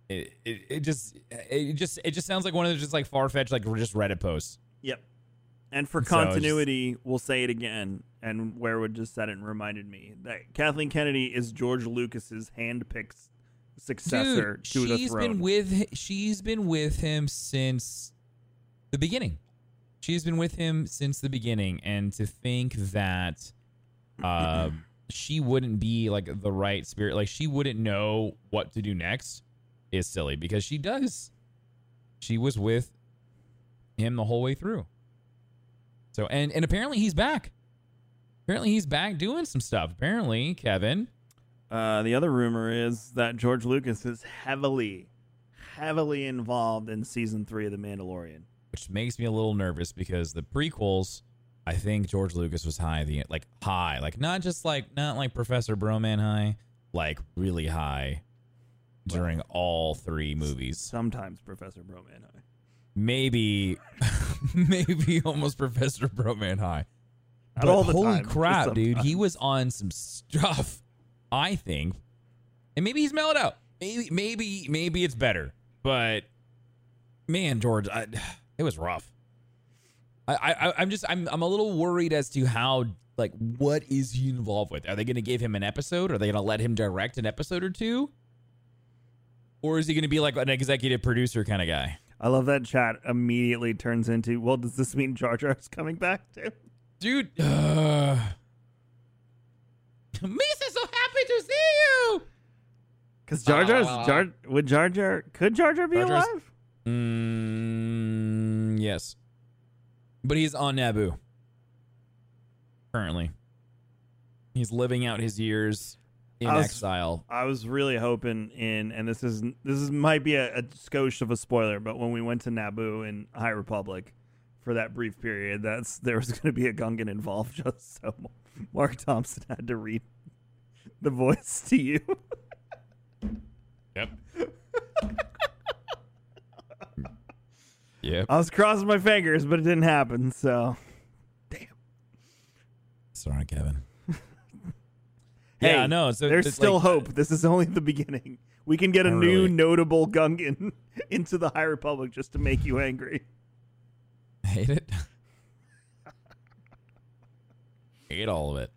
It, it it just it just it just sounds like one of those just like far fetched like just Reddit posts. Yep. And for So it's continuity, we'll say it again. And Werewood just said it and reminded me that Kathleen Kennedy is George Lucas's handpicked successor Dude, to the she's throne. been with she's been with him since the beginning. She's been with him since the beginning, and to think that uh, she wouldn't be like the right spirit, like she wouldn't know what to do next, is silly because she does. She was with him the whole way through. So and and apparently he's back. Apparently he's back doing some stuff. Apparently, Kevin. Uh, the other rumor is that George Lucas is heavily, heavily involved in season three of The Mandalorian. Which makes me a little nervous because the prequels, I think George Lucas was high, the like high, like not just like not like Professor Broman high, like really high during well, all three movies. Sometimes Professor Broman high. Maybe, maybe almost Professor Broman high. Not but all the holy time, crap, dude, he was on some stuff. I think, and maybe he's mellowed out. Maybe, maybe, maybe it's better. But man, George, I. It was rough. I, I, I'm just, I'm, I'm a little worried as to how, like, what is he involved with? Are they going to give him an episode? Are they going to let him direct an episode or two? Or is he going to be like an executive producer kind of guy? I love that chat immediately turns into, well, does this mean Jar Jar's coming back too? Dude, uh, Misa, so happy to see you. Because Jar Jar's, uh, Jar, would Jar Jar, could Jar Jar be Jar Jar's, alive? Mm, yes. But he's on Naboo. Currently. He's living out his years in I was, exile. I was really hoping in, and this is this is might be a, a skosh of a spoiler, but when we went to Naboo in High Republic for that brief period, that's there was going to be a Gungan involved, just so Mark Thompson had to read the voice to you. Yep. Yep. I was crossing my fingers, but it didn't happen, so damn. Sorry, Kevin. Hey, yeah, no, so there's it's still like, hope. This is only the beginning. We can get a Oh, new really? notable Gungan into the High Republic just to make you angry. Hate it. Hate all of it.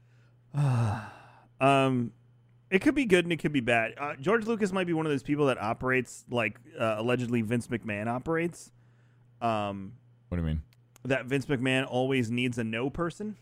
um, it could be good and it could be bad. Uh, George Lucas might be one of those people that operates like uh, allegedly Vince McMahon operates. Um, What do you mean? that Vince McMahon always needs a no person.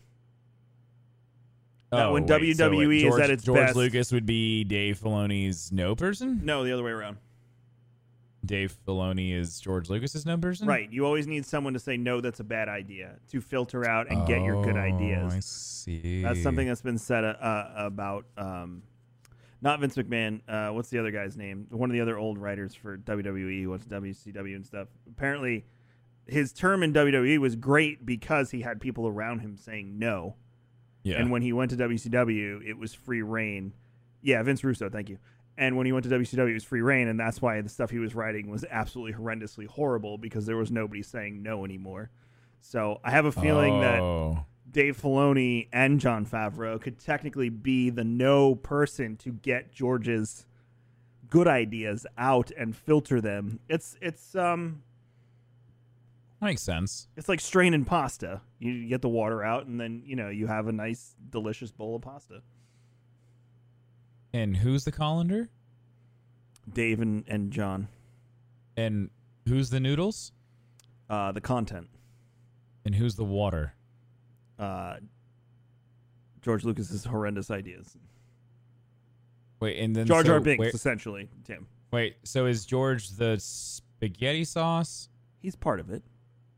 That Oh, when wait, W W E so is George, at its George best. Lucas would be Dave Filoni's no person? No, the other way around. Dave Filoni is George Lucas's no person? Right. You always need someone to say, no, that's a bad idea, to filter out and get your good ideas. Oh, I see. That's something that's been said uh, about, um, not Vince McMahon. Uh, what's the other guy's name? One of the other old writers for W W E, what's W C W and stuff. Apparently, his term in W W E was great because he had people around him saying no. Yeah. And when he went to W C W, it was free reign. Yeah, Vince Russo, thank you. And when he went to W C W, it was free reign, and that's why the stuff he was writing was absolutely horrendously horrible because there was nobody saying no anymore. So I have a feeling oh. that Dave Filoni and Jon Favreau could technically be the no person to get George's good ideas out and filter them. It's it's um Makes sense. it's like straining pasta. You get the water out, and then you know you have a nice, delicious bowl of pasta. And who's the colander? Dave and, and John. And who's the noodles? Uh, the content. And who's the water? Uh, George Lucas's horrendous ideas. Wait, and then Jar Jar so, Binks, wait, essentially, Tim. wait, so is George the spaghetti sauce? He's part of it.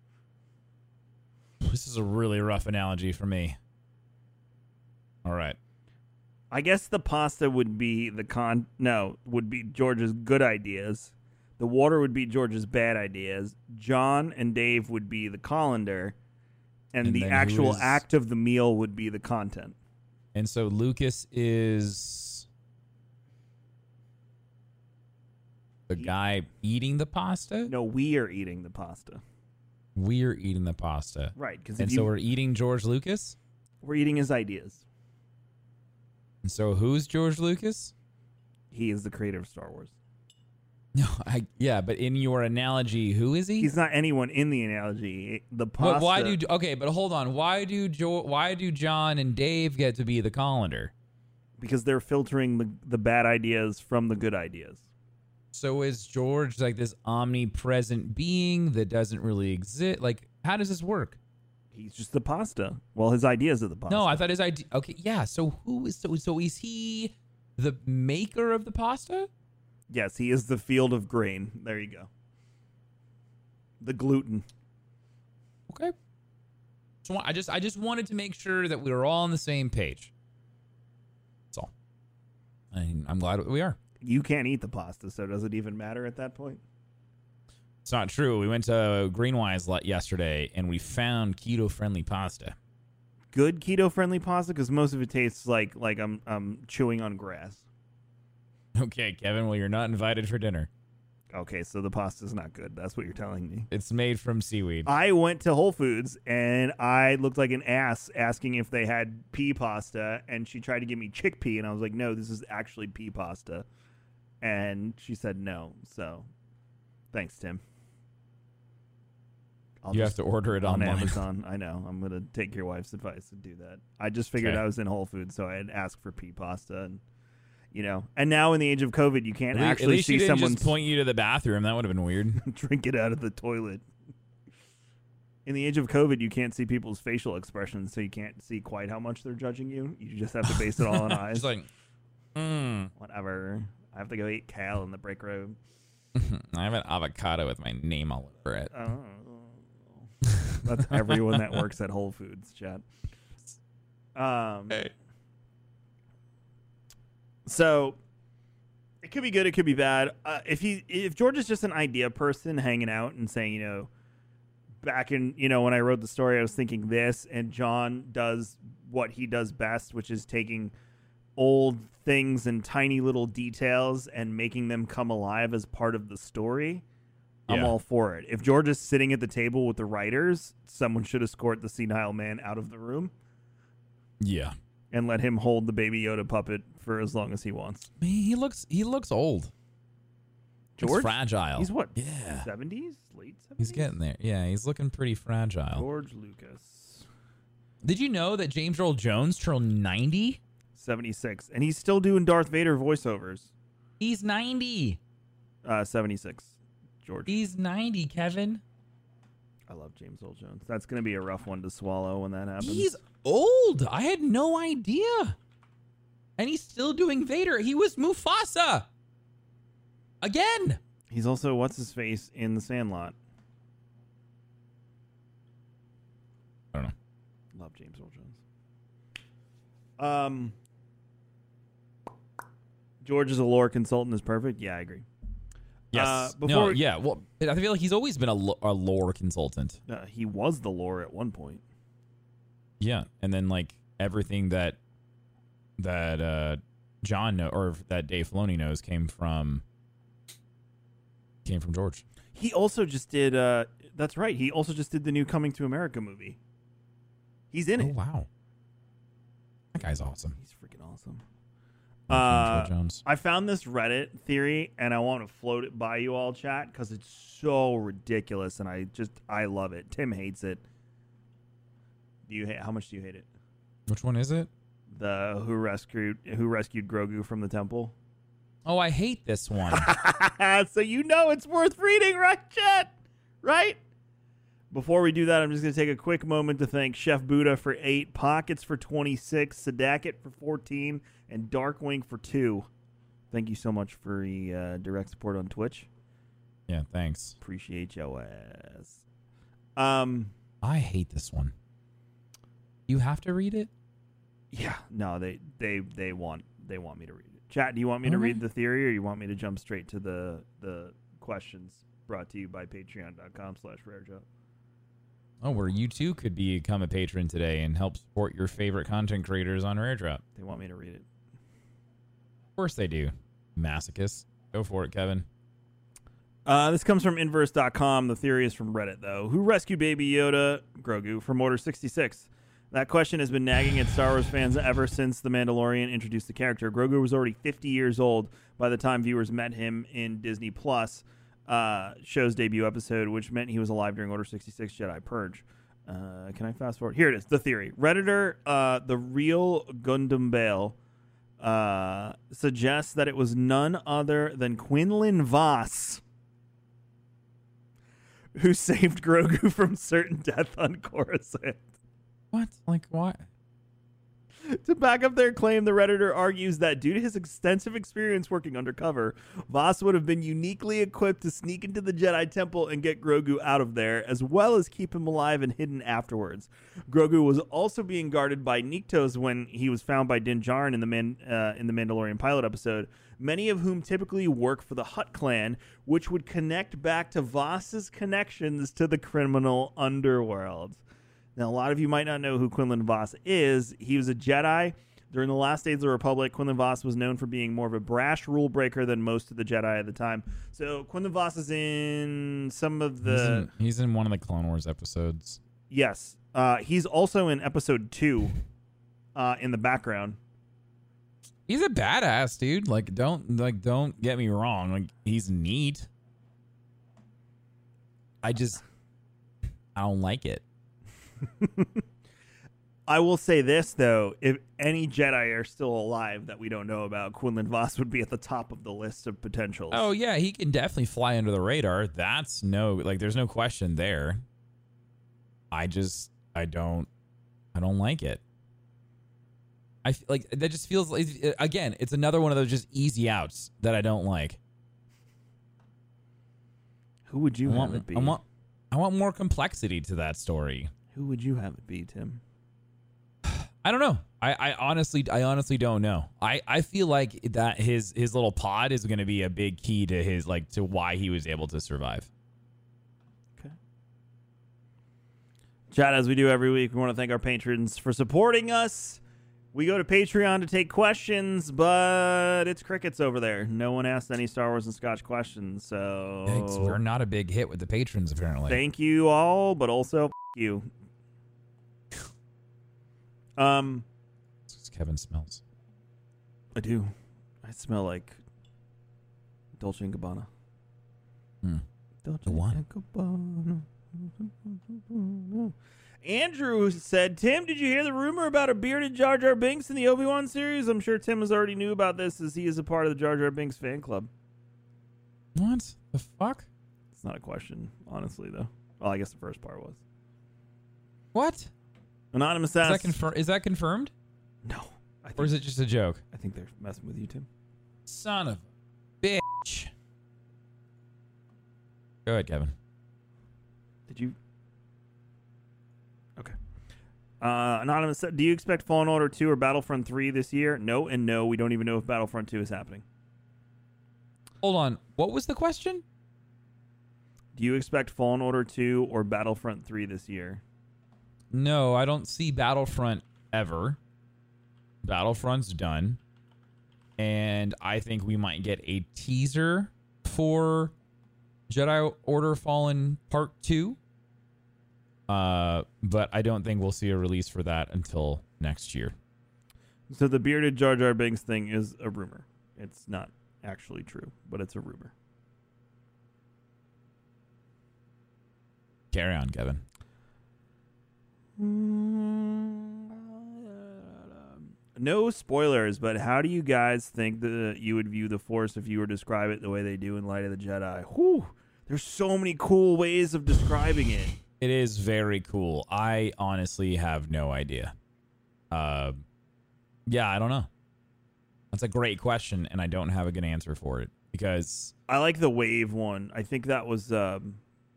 This is a really rough analogy for me. All right. I guess the pasta would be the con. No, would be George's good ideas. The water would be George's bad ideas. John and Dave would be the colander, and, And the then who actual is- act of the meal would be the content. And so Lucas is the guy eating the pasta? No, we are eating the pasta. We're eating the pasta. Right, because And you, so we're eating George Lucas? we're eating his ideas. And so who's George Lucas? He is the creator of Star Wars. No, I yeah, but in your analogy, who is he? He's not anyone in the analogy. The But pasta. why do okay? But hold on. Why do jo- Why do John and Dave get to be the colander? Because they're filtering the the bad ideas from the good ideas. So is George like this omnipresent being that doesn't really exist? Like, how does this work? He's just the pasta. Well, his ideas are the pasta. No, I thought his idea. Okay, yeah. So who is so? So is he the maker of the pasta? Yes, he is the field of grain. There you go. The gluten. Okay. So I just I just wanted to make sure that we were all on the same page. That's all. I, I'm glad we are. You can't eat the pasta, so does it even matter at that point? It's not true. We went to Greenwise le- yesterday and we found keto-friendly pasta. Good keto-friendly pasta, because most of it tastes like like I'm I'm chewing on grass. Okay, Kevin. Well, you're not invited for dinner. Okay, so the pasta's not good. That's what you're telling me. It's made from seaweed. I went to Whole Foods and I looked like an ass asking if they had pea pasta, and she tried to give me chickpea, and I was like, no, this is actually pea pasta. And she said no. So thanks, Tim. I'll You just- have to order it on online. Amazon. I know. I'm going to take your wife's advice and do that. I just figured Okay. I was in Whole Foods, so I'd ask for pea pasta. And, you know, and now in the age of COVID, you can't At lea- actually At least see you didn't someone just point you to the bathroom. That would have been weird. drink it out of the toilet. In the age of COVID, you can't see people's facial expressions, so you can't see quite how much they're judging you. You just have to base it all on eyes. Just like, mm, Whatever. I have to go eat kale in the break room. I have an avocado with my name all over it. Oh. That's everyone that works at Whole Foods, Chad. Um, so it could be good, it could be bad. Uh, if he, if George is just an idea person hanging out and saying, you know, back in, you know, when I wrote the story, I was thinking this, and John does what he does best, which is taking old things and tiny little details and making them come alive as part of the story. I'm Yeah. all for it. If George is sitting at the table with the writers, someone should escort the senile man out of the room Yeah. and let him hold the Baby Yoda puppet for as long as he wants. Man, he looks he looks old. Looks George? fragile. He's what? Yeah. seventies? Late seventies? He's getting there. Yeah, he's looking pretty fragile. George Lucas. Did you know that James Earl Jones turned ninety? seventy-six. And he's still doing Darth Vader voiceovers. He's ninety. Uh, seventy-six. George. He's ninety, Kevin. I love James Earl Jones. That's going to be a rough one to swallow when that happens. He's old. I had no idea. And he's still doing Vader. He was Mufasa. Again. He's also, what's his face in The Sandlot? I don't know. Love James Earl Jones. Um, George as a lore consultant is perfect. Yeah, I agree. Yes. Uh, no, before- yeah. Well, I feel like he's always been a, lo- a lore consultant. Uh, he was the lore at one point. Yeah. And then, like, everything that that uh, John know, or that Dave Filoni knows came from came from George. He also just did. Uh, that's right. He also just did the new Coming to America movie. He's in Oh, it. wow. That guy's awesome. He's freaking awesome. James Uh, Earl Jones. I found this Reddit theory, and I want to float it by you all, chat, because it's so ridiculous, and I just I love it. Tim hates it. Do you ha- how much do you hate it? Which one is it? The who rescued who rescued Grogu from the temple. Oh, I hate this one. So you know it's worth reading, right, chat? Right? Before we do that, I'm just going to take a quick moment to thank Chef Buddha for eight, Pockets for twenty-six, Sadakit for fourteen, and Darkwing for two. Thank you so much for the uh, direct support on Twitch. Yeah, thanks. Appreciate your ass. Um, I hate this one. You have to read it? yeah, no, they they they want they want me to read it. Chat, do you want me to Okay. read the theory, or you want me to jump straight to the the questions brought to you by patreon.com slash rarejob? Oh, where you too could become a patron today and help support your favorite content creators on Rare Drop. They want me to read it. Of course they do. Masochist. Go for it, Kevin. Uh, this comes from inverse dot com. The theory is from Reddit, though. Who rescued Baby Yoda, Grogu, from Order sixty-six? That question has been nagging at Star Wars fans ever since The Mandalorian introduced the character. Grogu was already fifty years old by the time viewers met him in Disney Plus uh, show's debut episode, which meant he was alive during Order sixty-six Jedi Purge. Uh, can I fast forward? Here it is, the theory. Redditor, uh, the real Gundam Bale, uh, suggests that it was none other than Quinlan Voss who saved Grogu from certain death on Coruscant. What? Like, why? To back up their claim, the Redditor argues that due to his extensive experience working undercover, Voss would have been uniquely equipped to sneak into the Jedi Temple and get Grogu out of there, as well as keep him alive and hidden afterwards. Grogu was also being guarded by Niktos when he was found by Din Djarin in the Man, uh, in the Mandalorian pilot episode, many of whom typically work for the Hutt clan, which would connect back to Voss's connections to the criminal underworld. Now, a lot of you might not know who Quinlan Voss is. He was a Jedi. During the last days of the Republic, Quinlan Voss was known for being more of a brash rule breaker than most of the Jedi at the time. So Quinlan Voss is in some of the... He's in, he's in one of the Clone Wars episodes. Yes. Uh, he's also in episode two uh, in the background. He's a badass, dude. Like, don't like don't get me wrong. Like, he's neat. I just... I don't like it. I will say this, though. If any Jedi are still alive that we don't know about, Quinlan Voss would be at the top of the list of potentials. Oh, yeah, he can definitely fly under the radar. That's no, like, there's no question there. I just, I don't, I don't like it. I f- like, that just feels like, again, it's another one of those just easy outs that I don't like. Who would you I have want, it be? I want, I want more complexity to that story. Who would you have it be, Tim? I don't know. I, I honestly, I honestly don't know. I, I feel like that his his little pod is going to be a big key to his like to why he was able to survive. Okay. Chat, as we do every week, we want to thank our patrons for supporting us. We go to Patreon to take questions, but it's crickets over there. No one asked any Star Wars and Scotch questions, so Thanks. We're not a big hit with the patrons, apparently. Thank you all, but also f- you. Um, Kevin smells. I do. I smell like Dolce and Gabbana. Hmm. Dolce The wine. and Gabbana. Andrew said, Tim, did you hear the rumor about a bearded Jar Jar Binks in the Obi-Wan series? I'm sure Tim has already knew about this as he is a part of the Jar Jar Binks fan club. What the fuck? It's not a question, honestly, though. Well, I guess the first part was. What? Anonymous Is that, asks... confir- is that confirmed? No. I think, Or is it just a joke? I think they're messing with you, Tim. Son of a bitch. Go ahead, Kevin. Did you... Okay. Uh, Anonymous said, do you expect Fallen Order two or Battlefront three this year? No and no. We don't even know if Battlefront two is happening. Hold on. What was the question? Do you expect Fallen Order two or Battlefront three this year? No, I don't see Battlefront ever. Battlefront's done. And I think we might get a teaser for Jedi Order Fallen Part two. Uh, but I don't think we'll see a release for that until next year. So the bearded Jar Jar Binks thing is a rumor. It's not actually true, but it's a rumor. Carry on, Kevin. No spoilers, but how do you guys think that you would view the Force if you were to describe it the way they do in Light of the Jedi? Whew, there's so many cool ways of describing it. It is very cool. I honestly have no idea. Uh, yeah, I don't know. That's a great question, and I don't have a good answer for it because I like the wave one. I think that was um,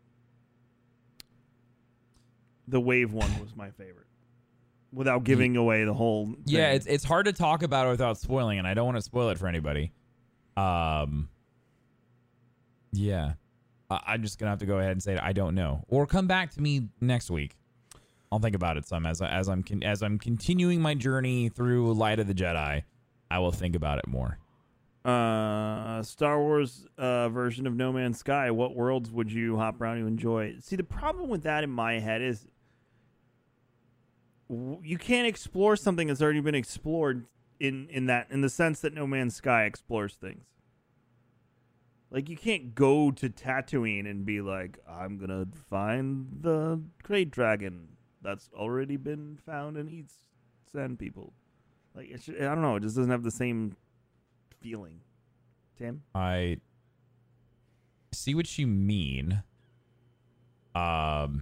the wave one was my favorite. Without giving away the whole thing. Yeah, it's it's hard to talk about it without spoiling, and I don't want to spoil it for anybody. Um, yeah, I, I'm just gonna have to go ahead and say I don't know, or come back to me next week. I'll think about it some as I- as I'm con- as I'm continuing my journey through Light of the Jedi. I will think about it more. Uh, Star Wars uh, version of No Man's Sky. What worlds would you hop around to enjoy? See, the problem with that in my head is w- you can't explore something that's already been explored in in that in the sense that No Man's Sky explores things. Like, you can't go to Tatooine and be like, I'm gonna find the Great Dragon that's already been found and eats sand people. Like, it's, I don't know, it just doesn't have the same feeling. Tim? I see what you mean. Um,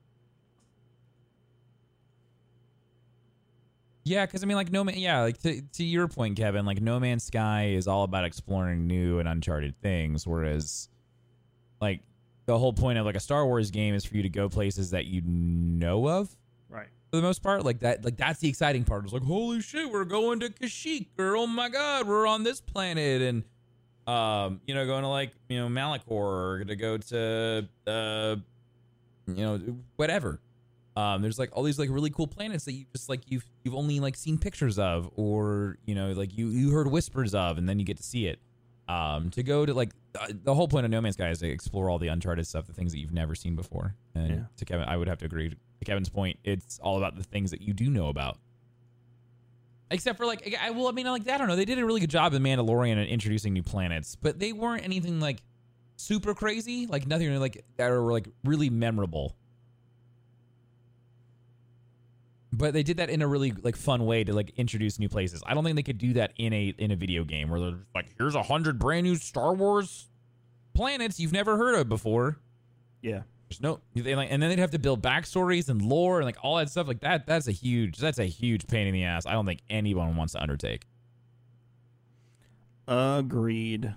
yeah, because I mean, like, no man, yeah, like to to your point, Kevin, like No Man's Sky is all about exploring new and uncharted things, whereas, like, the whole point of like a Star Wars game is for you to go places that you know of. Right. For the most part, like that, like that's the exciting part. It's like, holy shit, we're going to Kashyyyk, or oh my god, we're on this planet, and um, you know, going to like you know Malachor, or to go to uh, you know, whatever. Um, there's like all these like really cool planets that you just like you've you've only like seen pictures of, or you know, like you you heard whispers of, and then you get to see it. Um, to go to like uh, the whole point of No Man's Sky is to explore all the uncharted stuff, the things that you've never seen before. And Yeah. to Kevin, I would have to agree. To Kevin's point, it's all about the things that you do know about. Except for like, I well, I mean, like I don't know, they did a really good job in Mandalorian in introducing new planets, but they weren't anything like super crazy, like nothing like that were like really memorable. But they did that in a really like fun way to like introduce new places. I don't think they could do that in a in a video game where they're like, here's a hundred brand new Star Wars planets you've never heard of before. Yeah. There's no, they like, and then they'd have to build backstories and lore and like all that stuff like that. That's a huge, that's a huge pain in the ass. I don't think anyone wants to undertake. Agreed.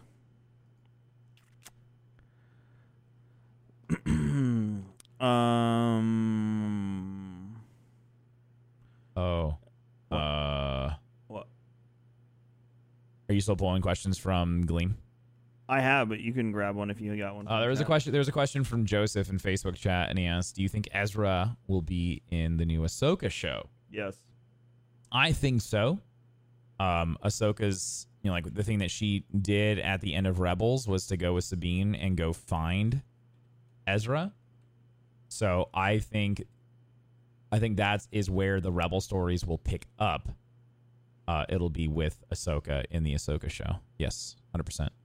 um. Oh. What? Uh. What? Are you still pulling questions from Gleam? I have, but you can grab one if you got one. Uh, there was a question. There was a question from Joseph in Facebook chat, and he asked, "Do you think Ezra will be in the new Ahsoka show?" Yes. I think so. Um, Ahsoka's, you know, like the thing that she did at the end of Rebels was to go with Sabine and go find Ezra. So I think, I think that is where the Rebel stories will pick up. Uh, it'll be with Ahsoka in the Ahsoka show. Yes, one hundred percent.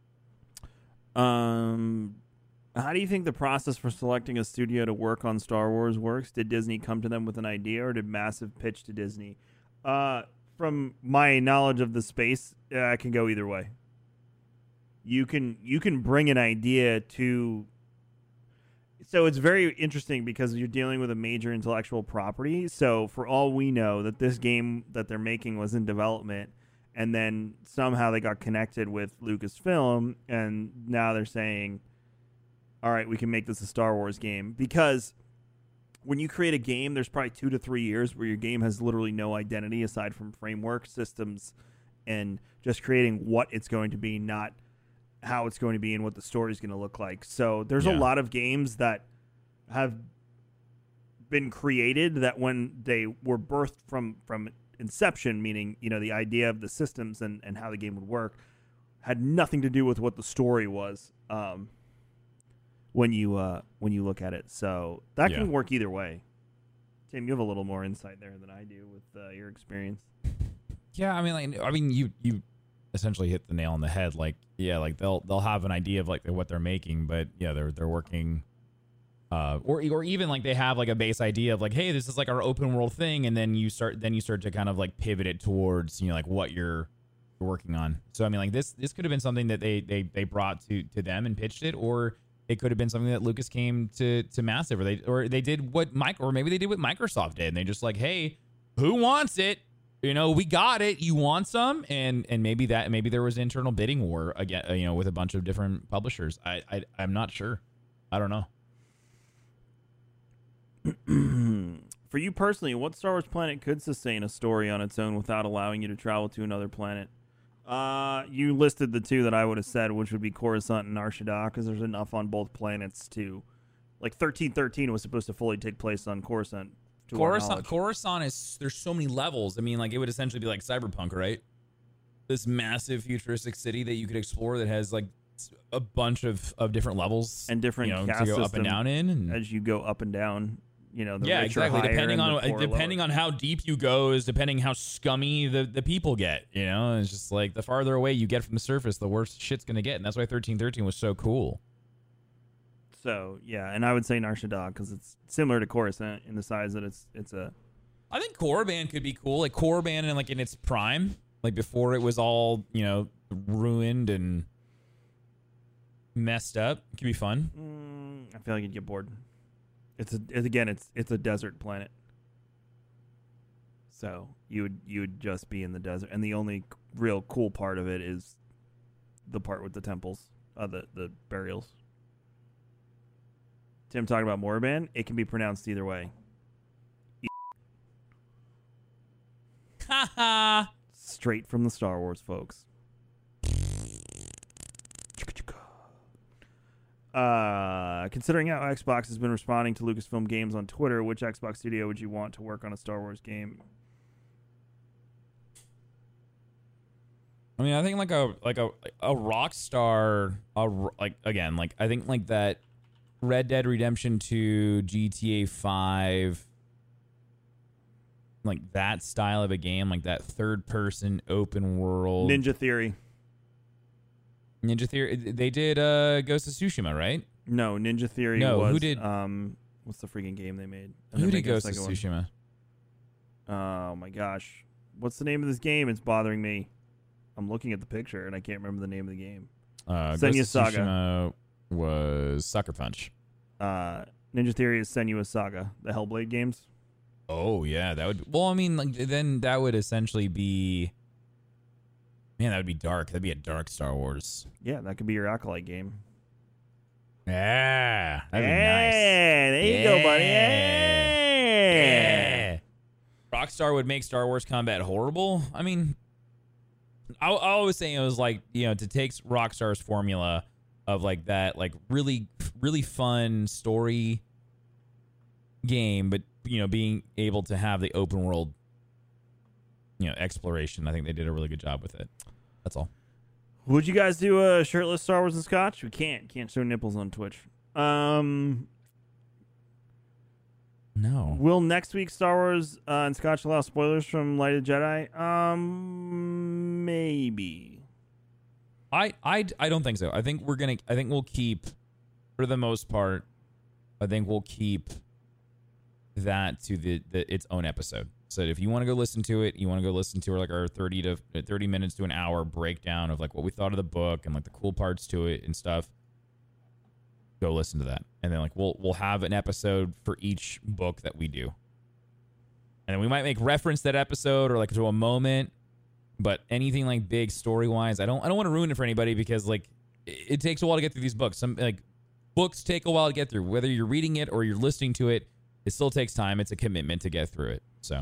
Um, how do you think the process for selecting a studio to work on Star Wars works? Did Disney come to them with an idea, or did Massive pitch to Disney? Uh, from my knowledge of the space, uh, I can go either way. You can you can bring an idea to. So it's very interesting because you're dealing with a major intellectual property. So for all we know, that this game that they're making was in development. And then somehow they got connected with Lucasfilm, and now they're saying, all right, we can make this a Star Wars game. Because when you create a game, there's probably two to three years where your game has literally no identity aside from framework, systems, and just creating what it's going to be, not how it's going to be and what the story is going to look like. So there's Yeah. a lot of games that have been created that when they were birthed from from inception, meaning, you know, the idea of the systems and, and how the game would work, had nothing to do with what the story was um, when you uh, when you look at it. So that Yeah. can work either way. Tim, you have a little more insight there than I do with uh, your experience. Yeah, I mean, like, I mean, you you essentially hit the nail on the head. Like, yeah, like they'll they'll have an idea of like what they're making, but yeah, they're they're working. Uh, or or even like they have like a base idea of like, hey, this is like our open world thing, and then you start then you start to kind of like pivot it towards, you know, like what you're working on. So I mean, like this this could have been something that they they they brought to to them and pitched it, or it could have been something that Lucas came to to Massive, or they or they did what Mike or maybe they did what Microsoft did, and they just like, hey, who wants it? You know, we got it. You want some? And and maybe that maybe there was an internal bidding war again, you know, with a bunch of different publishers. I, I I'm not sure. I don't know. For you personally, what Star Wars planet could sustain a story on its own without allowing you to travel to another planet? Uh, you listed the two that I would have said, which would be Coruscant and Nar Shaddaa, because there's enough on both planets to, like, thirteen thirteen was supposed to fully take place on Coruscant. to our Coruscant, knowledge. Coruscant is there's so many levels. I mean, like it would essentially be like Cyberpunk, right? This massive futuristic city that you could explore that has like a bunch of, of different levels And different you know, cast to go up and system down in. And, as you go up and down. you know, the yeah, rich are exactly. higher Depending and on the poor depending lower. on how deep you go is depending how scummy the, the people get. You know, it's just like the farther away you get from the surface, the worse shit's gonna get, and that's why thirteen thirteen was so cool. So yeah, and I would say Nar Shaddaa because it's similar to Coruscant in the size that it's it's a. I think Korriban could be cool, like Korriban in like in its prime, like before it was all you know ruined and messed up. It could be fun. Mm, I feel like you'd get bored. It's a it's, again, it's it's a desert planet. So you would you would just be in the desert, and the only real cool part of it is the part with the temples, uh, the the burials. Tim talking about Morban. It can be pronounced either way. Haha. Straight from the Star Wars folks. Uh, considering how Xbox has been responding to Lucasfilm games on Twitter, which Xbox studio would you want to work on a Star Wars game? I mean, I think like a like a a Rockstar, a, like again, like I think like that Red Dead Redemption two, G T A five, like that style of a game, like that third person open world. Ninja Theory. Ninja Theory. They did uh, Ghost of Tsushima, right? No, Ninja Theory No, was... who did- Um, what's the freaking game they made? Who And they're did making a Ghost of second one. Tsushima? Oh, my gosh. What's the name of this game? It's bothering me. I'm looking at the picture, and I can't remember the name of the game. Uh, Senua Ghost of Saga. Tsushima was Sucker Punch. Uh, Ninja Theory is Senua Saga, the Hellblade games. Oh yeah, that would. Well, I mean, like then that would essentially be. Man, that would be dark. That'd be a dark Star Wars. Yeah, that could be your Acolyte game. Yeah, that'd be Hey, there you nice. go, buddy. Hey. Yeah. Rockstar would make Star Wars combat horrible. I mean, I, I always say it was like, you know, to take Rockstar's formula of like that, like really, really fun story game, but you know, being able to have the open world, you know, exploration. I think they did a really good job with it. That's all. Would you guys do a shirtless Star Wars and Scotch? We can't. Can't show nipples on Twitch. Um, No. will next week's Star Wars uh, and Scotch allow spoilers from Light of Jedi? Um, maybe. I, I, I don't think so. I think we're gonna. I think we'll keep, for the most part, I think we'll keep that to the, the its own episode. So if you want to go listen to it, you want to go listen to like our thirty to thirty minutes to an hour breakdown of like what we thought of the book and like the cool parts to it and stuff. Go listen to that, and then like we'll we'll have an episode for each book that we do, and then we might make reference to that episode or like to a moment. But anything like big story wise, I don't I don't want to ruin it for anybody because like it, it takes a while to get through these books. Some like books take a while to get through. Whether you're reading it or you're listening to it, it still takes time. It's a commitment to get through it. So,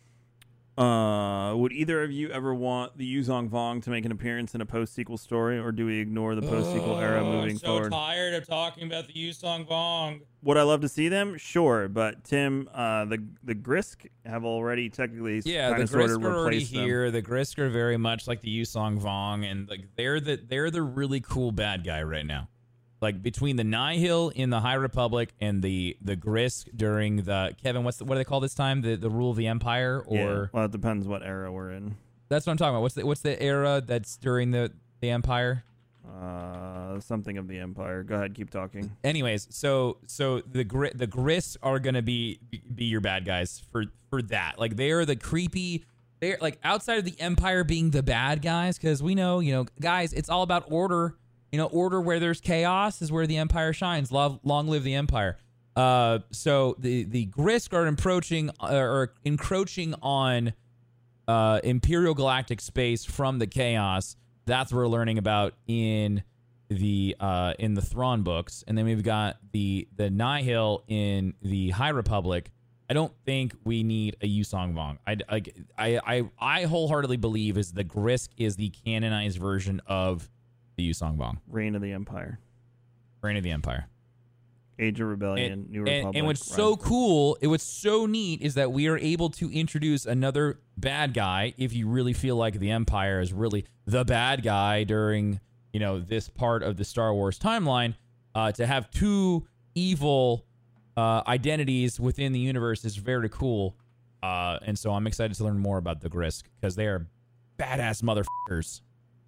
Uh, would either of you ever want the Yuzong Vong to make an appearance in a post-sequel story, or do we ignore the post-sequel era moving forward? tired of talking about the Yusong Vong. Would I love to see them? Sure, but Tim, uh, the the Grisk have already technically Yeah, kind the of sort of Grisk are already replaced them. here. The Grisk are very much like the Yusong Vong, and like they're the they're the really cool bad guy right now. Like between the Nihil in the High Republic and the the Grisk during the Kevin, what's the, what do they call this time? The the rule of the Empire, or Yeah, well, it depends what era we're in. that's what I'm talking about. What's the what's the era that's during the the Empire? Uh, something of the Empire. Go ahead, keep talking. Anyways, so so the gri- the Grisk are gonna be be your bad guys for for that. Like they are the creepy. They're like outside of the Empire being the bad guys, because we know, you know, guys, it's all about order. You know, order where there's chaos is where the Empire shines. Love, long live the Empire. Uh, so the the Grisk are encroaching uh, or encroaching on uh, Imperial Galactic space from the chaos. That's what we're learning about in the uh, in the Thrawn books, and then we've got the the Nihil in the High Republic. I don't think we need a Yusong Vong. I, I, I, I wholeheartedly believe is the Grisk is the canonized version of the Yusong Vong. Reign of the Empire, Reign of the Empire. Age of Rebellion, And, New and, Republic. and what's Rise so of- cool, it what's so neat is that we are able to introduce another bad guy if you really feel like the Empire is really the bad guy during, you know, this part of the Star Wars timeline, uh, to have two evil uh, identities within the universe is very cool. Uh, and so I'm excited to learn more about the Grisk because they are badass motherfuckers.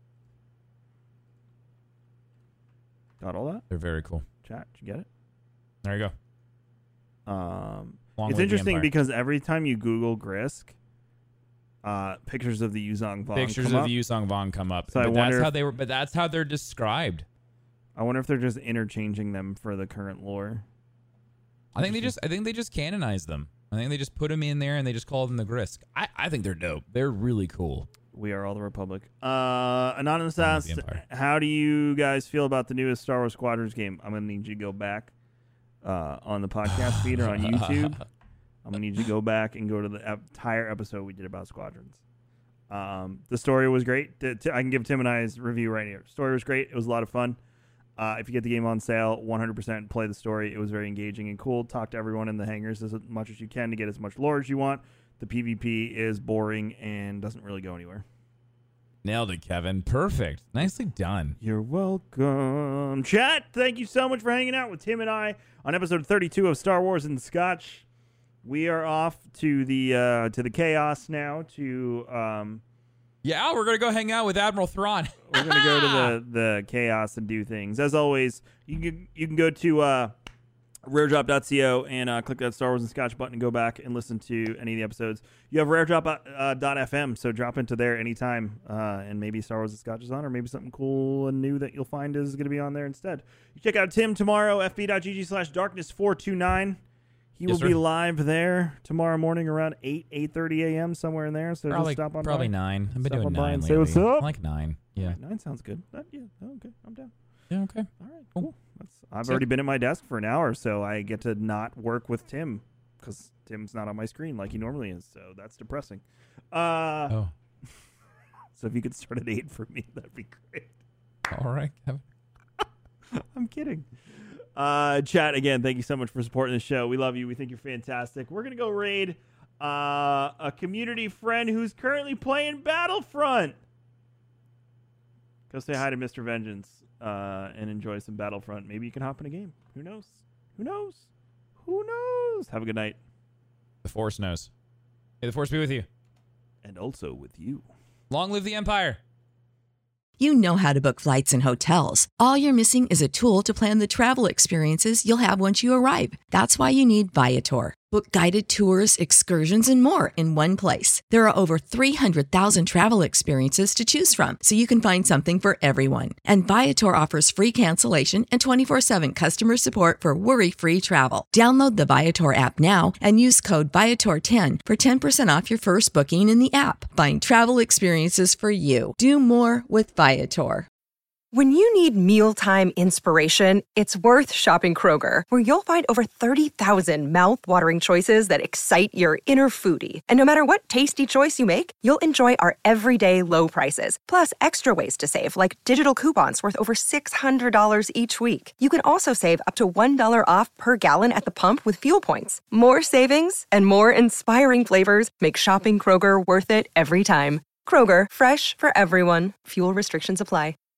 Got all that? They're very cool. Chat, did you get it? There you go. Um, Long it's live the interesting Empire. because every time you Google Grisk, uh, pictures of the Yuzong Vong Pictures come of up. the Yuzong Vong come up. So I but wonder that's how if- they were. But that's how they're described. I wonder if they're just interchanging them for the current lore. I think they just. I think they just canonize them. I think they just put them in there and they just call them the Grisk. I, I think they're dope. They're really cool. We are all the Republic. Uh, Anonymous Long live asked, the Empire. how do you guys feel about the newest Star Wars Squadrons game? I'm going to need you to go back uh, on the podcast feed or on YouTube. I'm going to need you to go back and go to the entire episode we did about Squadrons. Um, the story was great. T- t- I can give Tim and I's review right here. Story was great. It was a lot of fun. Uh, if you get the game on sale, one hundred percent play the story. It was very engaging and cool. Talk to everyone in the hangars as much as you can to get as much lore as you want. The PvP is boring and doesn't really go anywhere. Nailed it, Kevin. Perfect. Nicely done. You're welcome. Chat, thank you so much for hanging out with Tim and I on episode thirty-two of Star Wars and Scotch. We are off to the uh, to the chaos now to... Um, Yeah, we're going to go hang out with Admiral Thrawn. We're going to go to the, the chaos and do things. As always, you can, you can go to uh, rare drop dot co and uh, click that Star Wars and Scotch button and go back and listen to any of the episodes. You have rare drop dot f m, so drop into there anytime, uh, and maybe Star Wars and Scotch is on, or maybe something cool and new that you'll find is going to be on there instead. You check out Tim tomorrow, f b dot g g slash darkness four two nine. He Yes, will sir. be live there tomorrow morning around eight, eight thirty a.m., somewhere in there, so Probably, just stop on probably by. nine. I've been Stop doing on by nine and lately. say what's up. I like nine. Yeah. Nine sounds good. That, yeah, oh, okay, I'm down. Yeah, okay. All right, cool. That's, I've So- already been at my desk for an hour, so I get to not work with Tim because Tim's not on my screen like he normally is, so that's depressing. Uh, Oh, So if you could start at eight for me, that'd be great. all right, Kevin. I'm kidding. Uh, chat, again, thank you so much for supporting the show. We love you. We think you're fantastic. We're going to go raid uh, a community friend who's currently playing Battlefront. Go say hi to Mister Vengeance uh, and enjoy some Battlefront. Maybe you can hop in a game. Who knows? Who knows? Who knows? Have a good night. The Force knows. May the Force be with you. And also with you. Long live the Empire. You know how to book flights and hotels. All you're missing is a tool to plan the travel experiences you'll have once you arrive. That's why you need Viator. Book guided tours, excursions, and more in one place. There are over three hundred thousand travel experiences to choose from, so you can find something for everyone. And Viator offers free cancellation and twenty-four seven customer support for worry-free travel. Download the Viator app now and use code Viator ten for ten percent off your first booking in the app. Find travel experiences for you. Do more with Viator. When you need mealtime inspiration, it's worth shopping Kroger, where you'll find over thirty thousand mouth-watering choices that excite your inner foodie. And no matter what tasty choice you make, you'll enjoy our everyday low prices, plus extra ways to save, like digital coupons worth over six hundred dollars each week. You can also save up to one dollar off per gallon at the pump with fuel points. More savings and more inspiring flavors make shopping Kroger worth it every time. Kroger, fresh for everyone. Fuel restrictions apply.